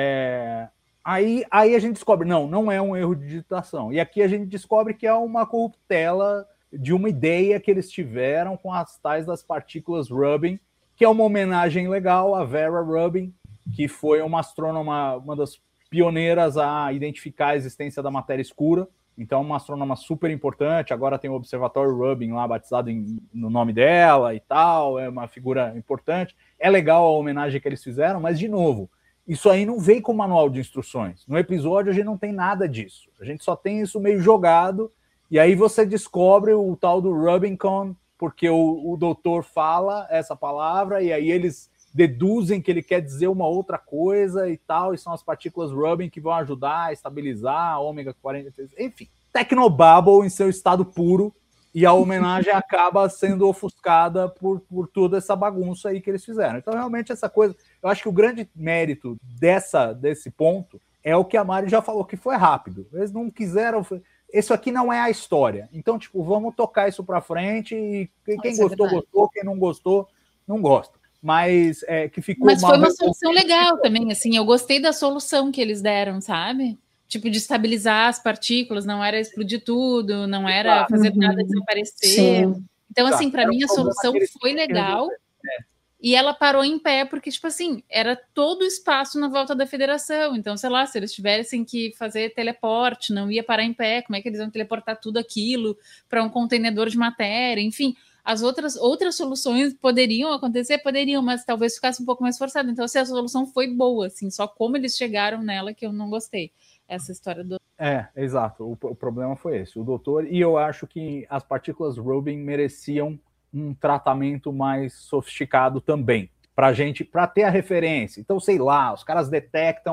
Aí a gente descobre, não é um erro de digitação. E aqui a gente descobre que é uma corruptela de uma ideia que eles tiveram com as tais das partículas Rubin, que é uma homenagem legal a Vera Rubin, que foi uma astrônoma, uma das pioneiras a identificar a existência da matéria escura. Então, uma astrônoma super importante. Agora tem o Observatório Rubin lá, batizado no nome dela e tal. É uma figura importante. É legal a homenagem que eles fizeram, mas, de novo, isso aí não veio com manual de instruções. No episódio, a gente não tem nada disso. A gente só tem isso meio jogado. E aí você descobre o tal do Rubicon, porque o doutor fala essa palavra, e aí eles deduzem que ele quer dizer uma outra coisa e tal, e são as partículas Rubin que vão ajudar a estabilizar a ômega 43, enfim, Tecnobabble em seu estado puro, e a homenagem acaba sendo ofuscada por toda essa bagunça aí que eles fizeram. Então, realmente, essa coisa, eu acho que o grande mérito desse ponto é o que a Mari já falou, que foi rápido. Eles não quiseram... Isso aqui não é a história. Então, tipo, vamos tocar isso pra frente, e quem gostou, gostou, quem não gostou, não gosta. Mas que ficou Mas mal. Foi uma solução legal também, assim, eu gostei da solução que eles deram, sabe? Tipo, de estabilizar as partículas, não era explodir tudo, não era fazer nada desaparecer. Sim. Então, assim, para mim a solução foi legal, e ela parou em pé, porque, tipo assim, era todo o espaço na volta da federação. Então, sei lá, se eles tivessem que fazer teleporte, não ia parar em pé, como é que eles iam teleportar tudo aquilo para um contenedor de matéria, enfim... As outras soluções poderiam acontecer, mas talvez ficasse um pouco mais forçado. Então, assim, a solução foi boa, assim, só como eles chegaram nela que eu não gostei. Essa história do... Exato. O problema foi esse. O doutor, e eu acho que as partículas Rubin mereciam um tratamento mais sofisticado também, para ter a referência. Então, sei lá, os caras detectam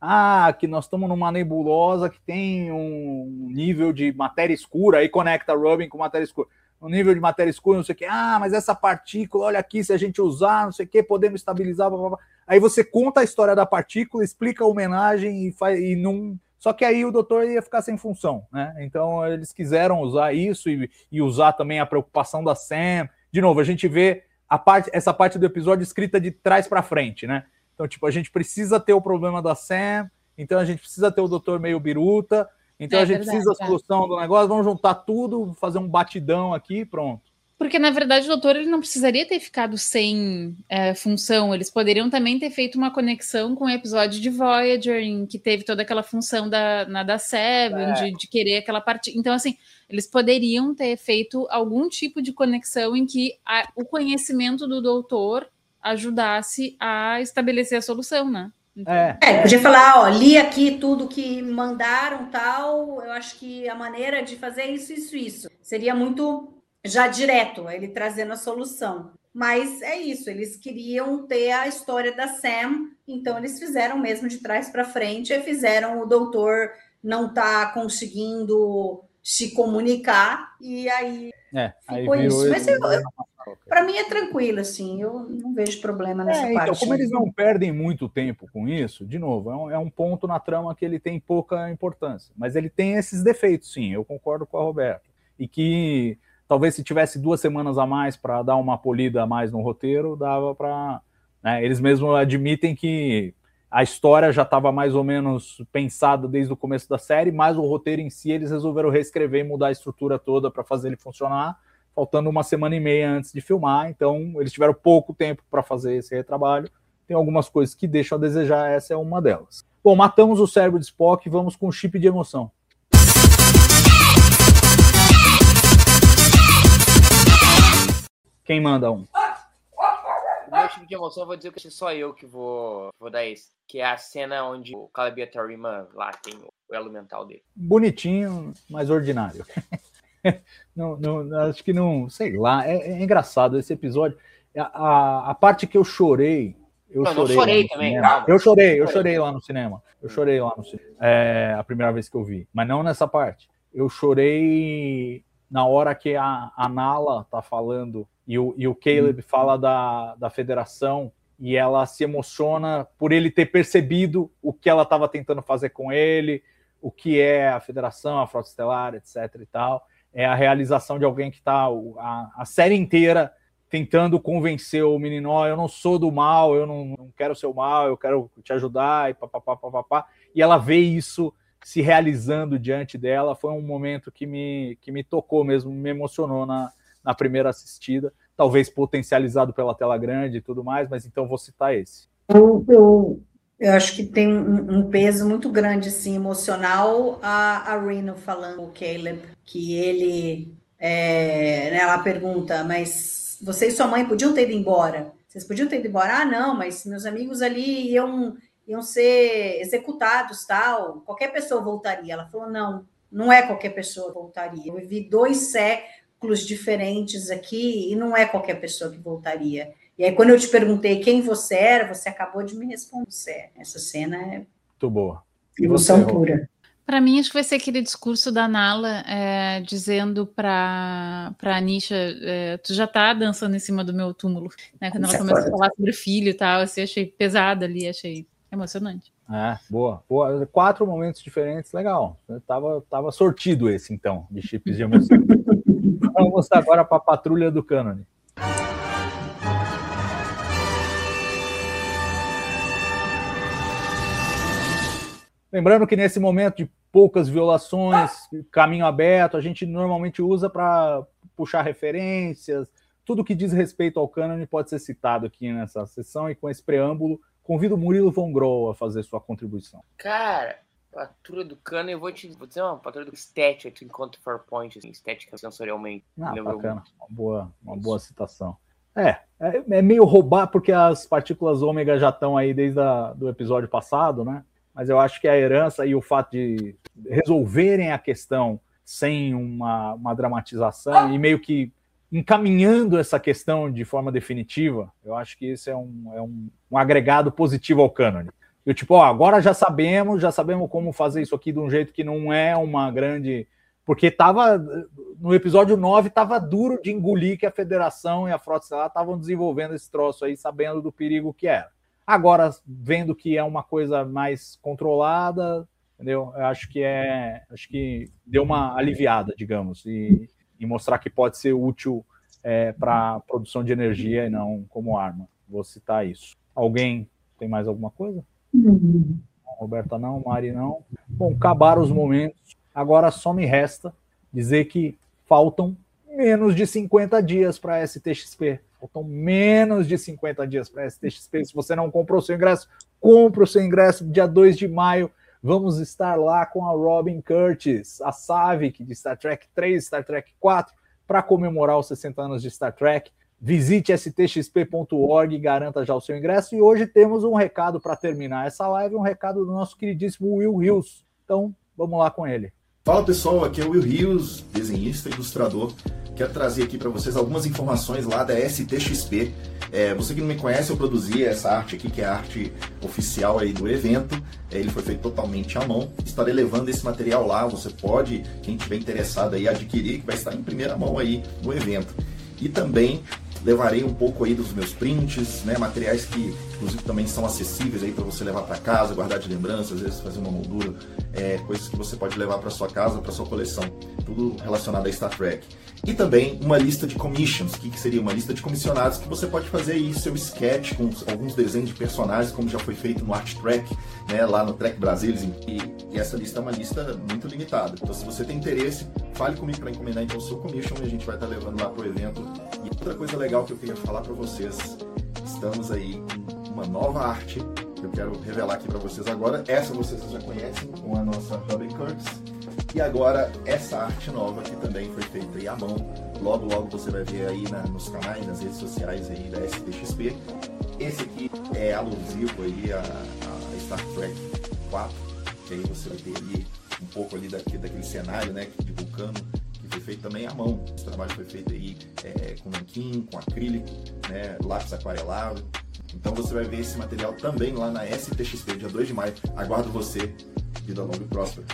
que nós estamos numa nebulosa que tem um nível de matéria escura, aí conecta Rubin com matéria escura. No nível de matéria escura, não sei o que, mas essa partícula, olha aqui, se a gente usar, não sei o que, podemos estabilizar, blá, blá, blá. Aí você conta a história da partícula, explica a homenagem e não... Só que aí o doutor ia ficar sem função, né? Então eles quiseram usar isso e usar também a preocupação da Sam. De novo, a gente vê essa parte do episódio escrita de trás para frente, né? Então, tipo, a gente precisa ter o problema da Sam, então a gente precisa ter o doutor meio biruta, então a gente precisa da solução do negócio, vamos juntar tudo, fazer um batidão aqui, pronto. Porque, na verdade, o doutor ele não precisaria ter ficado sem função. Eles poderiam também ter feito uma conexão com o episódio de Voyager, em que teve toda aquela função da Seven, de querer aquela parte. Então, assim, eles poderiam ter feito algum tipo de conexão em que o conhecimento do doutor ajudasse a estabelecer a solução, né? Podia falar, li aqui tudo que mandaram, tal, eu acho que a maneira de fazer isso. Seria muito já direto, ele trazendo a solução. Mas é isso, eles queriam ter a história da Sam, então eles fizeram mesmo de trás para frente, e fizeram o doutor não tá conseguindo se comunicar, e aí ficou isso. Mas para mim é tranquilo, assim, eu não vejo problema nessa parte. Então, como eles não perdem muito tempo com isso, de novo, é um ponto na trama que ele tem pouca importância, mas ele tem esses defeitos, sim, eu concordo com a Roberta. E que talvez se tivesse 2 semanas a mais para dar uma polida a mais no roteiro, dava para... Né, eles mesmos admitem que a história já estava mais ou menos pensada desde o começo da série, mas o roteiro em si eles resolveram reescrever e mudar a estrutura toda para fazer ele funcionar, faltando 1 semana e meia antes de filmar, então eles tiveram pouco tempo para fazer esse retrabalho. Tem algumas coisas que deixam a desejar, essa é uma delas. Bom, matamos o cérebro de Spock e vamos com o chip de emoção. Quem manda um? O meu tipo de emoção, eu vou dizer que só eu que vou dar esse. Que é a cena onde o Caleb Tarima lá tem o elo mental dele. Bonitinho, mas ordinário. Não, acho que não, sei lá, é engraçado esse episódio. A parte que eu chorei Eu não chorei também. Eu chorei lá no cinema. A primeira vez que eu vi. Mas não nessa parte. Eu chorei na hora que a Nala tá falando e o Caleb fala da federação e ela se emociona por ele ter percebido o que ela estava tentando fazer com ele, o que é a federação, a Frota Estelar, etc. e tal. É a realização de alguém que está a série inteira tentando convencer o menino, eu não sou do mal, eu não quero ser o mal, eu quero te ajudar, e papapá. E ela vê isso se realizando diante dela. Foi um momento que me tocou mesmo, me emocionou na primeira assistida, talvez potencializado pela tela grande e tudo mais, mas então vou citar esse. Eu acho que tem um peso muito grande, assim, emocional, a Reno falando o Caleb, que ele, ela pergunta, mas você e sua mãe podiam ter ido embora? Vocês podiam ter ido embora? Ah, não, mas meus amigos ali iam ser executados, tal. Qualquer pessoa voltaria. Ela falou, não é qualquer pessoa que voltaria. Eu vivi 2 séculos diferentes aqui e não é qualquer pessoa que voltaria. E aí, quando eu te perguntei quem você era, você acabou de me responder. Essa cena é muito boa. Emoção pura. Para mim, acho que vai ser aquele discurso da Nala dizendo para Anisha, tu já tá dançando em cima do meu túmulo, né? Quando ela começa a falar sobre o filho e tal, assim, achei pesado ali, achei emocionante. Boa. 4 momentos diferentes, legal. Tava sortido esse, então, de chips de emoção. Vamos agora para a Patrulha do Cânone. Lembrando que nesse momento de poucas violações, caminho aberto, a gente normalmente usa para puxar referências, tudo que diz respeito ao cânone pode ser citado aqui nessa sessão, e com esse preâmbulo, convido o Murilo Von Grohl a fazer sua contribuição. Cara, Patrulha do Cânone, eu vou dizer uma patrulha do estética, tu encontra PowerPoint, assim, estética sensorialmente. Bacana, uma boa citação. É meio roubar, porque as partículas ômega já estão aí desde do episódio passado, né? Mas eu acho que a herança e o fato de resolverem a questão sem uma dramatização e meio que encaminhando essa questão de forma definitiva, eu acho que isso é um agregado positivo ao cânone. Eu agora já sabemos como fazer isso aqui de um jeito que não é uma grande... Porque no episódio 9 estava duro de engolir que a Federação e a Frota Estelar estavam desenvolvendo esse troço aí, sabendo do perigo que era. Agora, vendo que é uma coisa mais controlada, entendeu? Eu acho que deu uma aliviada, digamos, e mostrar que pode ser útil para produção de energia e não como arma. Vou citar isso. Alguém tem mais alguma coisa? Roberta não, Mari não. Bom, acabaram os momentos. Agora só me resta dizer que faltam menos de 50 dias para a STXP. Faltam menos de 50 dias para a STXP. Se você não comprou o seu ingresso, compre o seu ingresso. Dia 2 de maio, vamos estar lá com a Robin Curtis, a Saavik de Star Trek 3, Star Trek 4, para comemorar os 60 anos de Star Trek. Visite stxp.org e garanta já o seu ingresso. E hoje temos um recado para terminar essa live, um recado do nosso queridíssimo Will Rios. Então, vamos lá com ele. Fala pessoal, aqui é o Will Rios, desenhista e ilustrador. Quero trazer aqui para vocês algumas informações lá da STXP. Você que não me conhece, eu produzi essa arte aqui, que é a arte oficial aí do evento. Ele foi feito totalmente à mão. Estarei levando esse material lá, você pode, quem tiver interessado aí, adquirir, que vai estar em primeira mão aí no evento. E também levarei um pouco aí dos meus prints, né, materiais que inclusive também são acessíveis aí para você levar para casa, guardar de lembrança, às vezes fazer uma moldura, coisas que você pode levar para sua casa, para sua coleção, tudo relacionado a Star Trek. E também uma lista de commissions, que seria uma lista de comissionados que você pode fazer aí seu sketch com alguns desenhos de personagens, como já foi feito no Art Trek, né, lá no Trek Brasilis, e essa lista é uma lista muito limitada. Então, se você tem interesse, fale comigo para encomendar então o seu commission e a gente vai estar levando lá pro evento. E outra coisa legal que eu queria falar para vocês, estamos aí com uma nova arte que eu quero revelar aqui para vocês agora. Essa vocês já conhecem com a nossa Robin Curtis. E agora essa arte nova que também foi feita aí à mão. Logo você vai ver aí nos canais, nas redes sociais aí da STXP. Esse aqui é alusivo aí a Star Trek 4, que aí você vai ter ali um pouco ali daquele cenário, né, de Vulcano, que foi feito também à mão. Esse trabalho foi feito aí com nanquim, com acrílico, né, lápis aquarelado. Então você vai ver esse material também lá na STXP, dia 2 de maio. Aguardo você. Vida longa e próspera.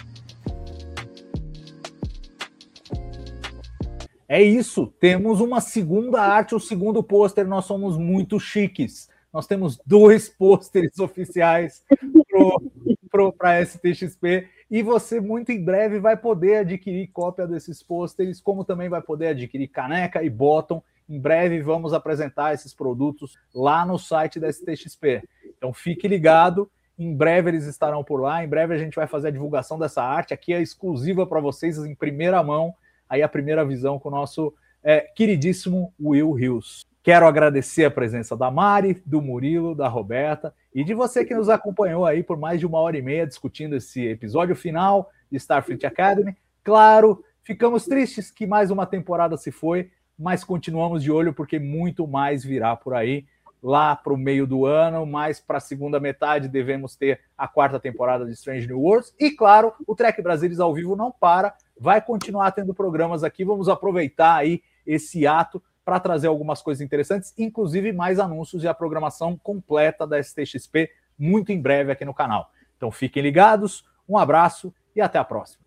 É isso, temos uma segunda arte, o segundo pôster, nós somos muito chiques. Nós temos 2 pôsteres oficiais para a STXP e você muito em breve vai poder adquirir cópia desses pôsteres, como também vai poder adquirir caneca e bottom. Em breve vamos apresentar esses produtos lá no site da STXP. Então fique ligado, em breve eles estarão por lá, em breve a gente vai fazer a divulgação dessa arte, aqui é exclusiva para vocês em primeira mão, aí a primeira visão com o nosso queridíssimo Will Hills. Quero agradecer a presença da Mari, do Murilo, da Roberta e de você que nos acompanhou aí por mais de 1h30 discutindo esse episódio final de Starfleet Academy. Claro, ficamos tristes que mais uma temporada se foi, mas continuamos de olho porque muito mais virá por aí. Lá para o meio do ano, mais para a segunda metade devemos ter a 4ª temporada de Strange New Worlds. E claro, o Trek Brasilis ao vivo não para, vai continuar tendo programas aqui. Vamos aproveitar aí esse ato para trazer algumas coisas interessantes, inclusive mais anúncios e a programação completa da STXP muito em breve aqui no canal. Então fiquem ligados, um abraço e até a próxima.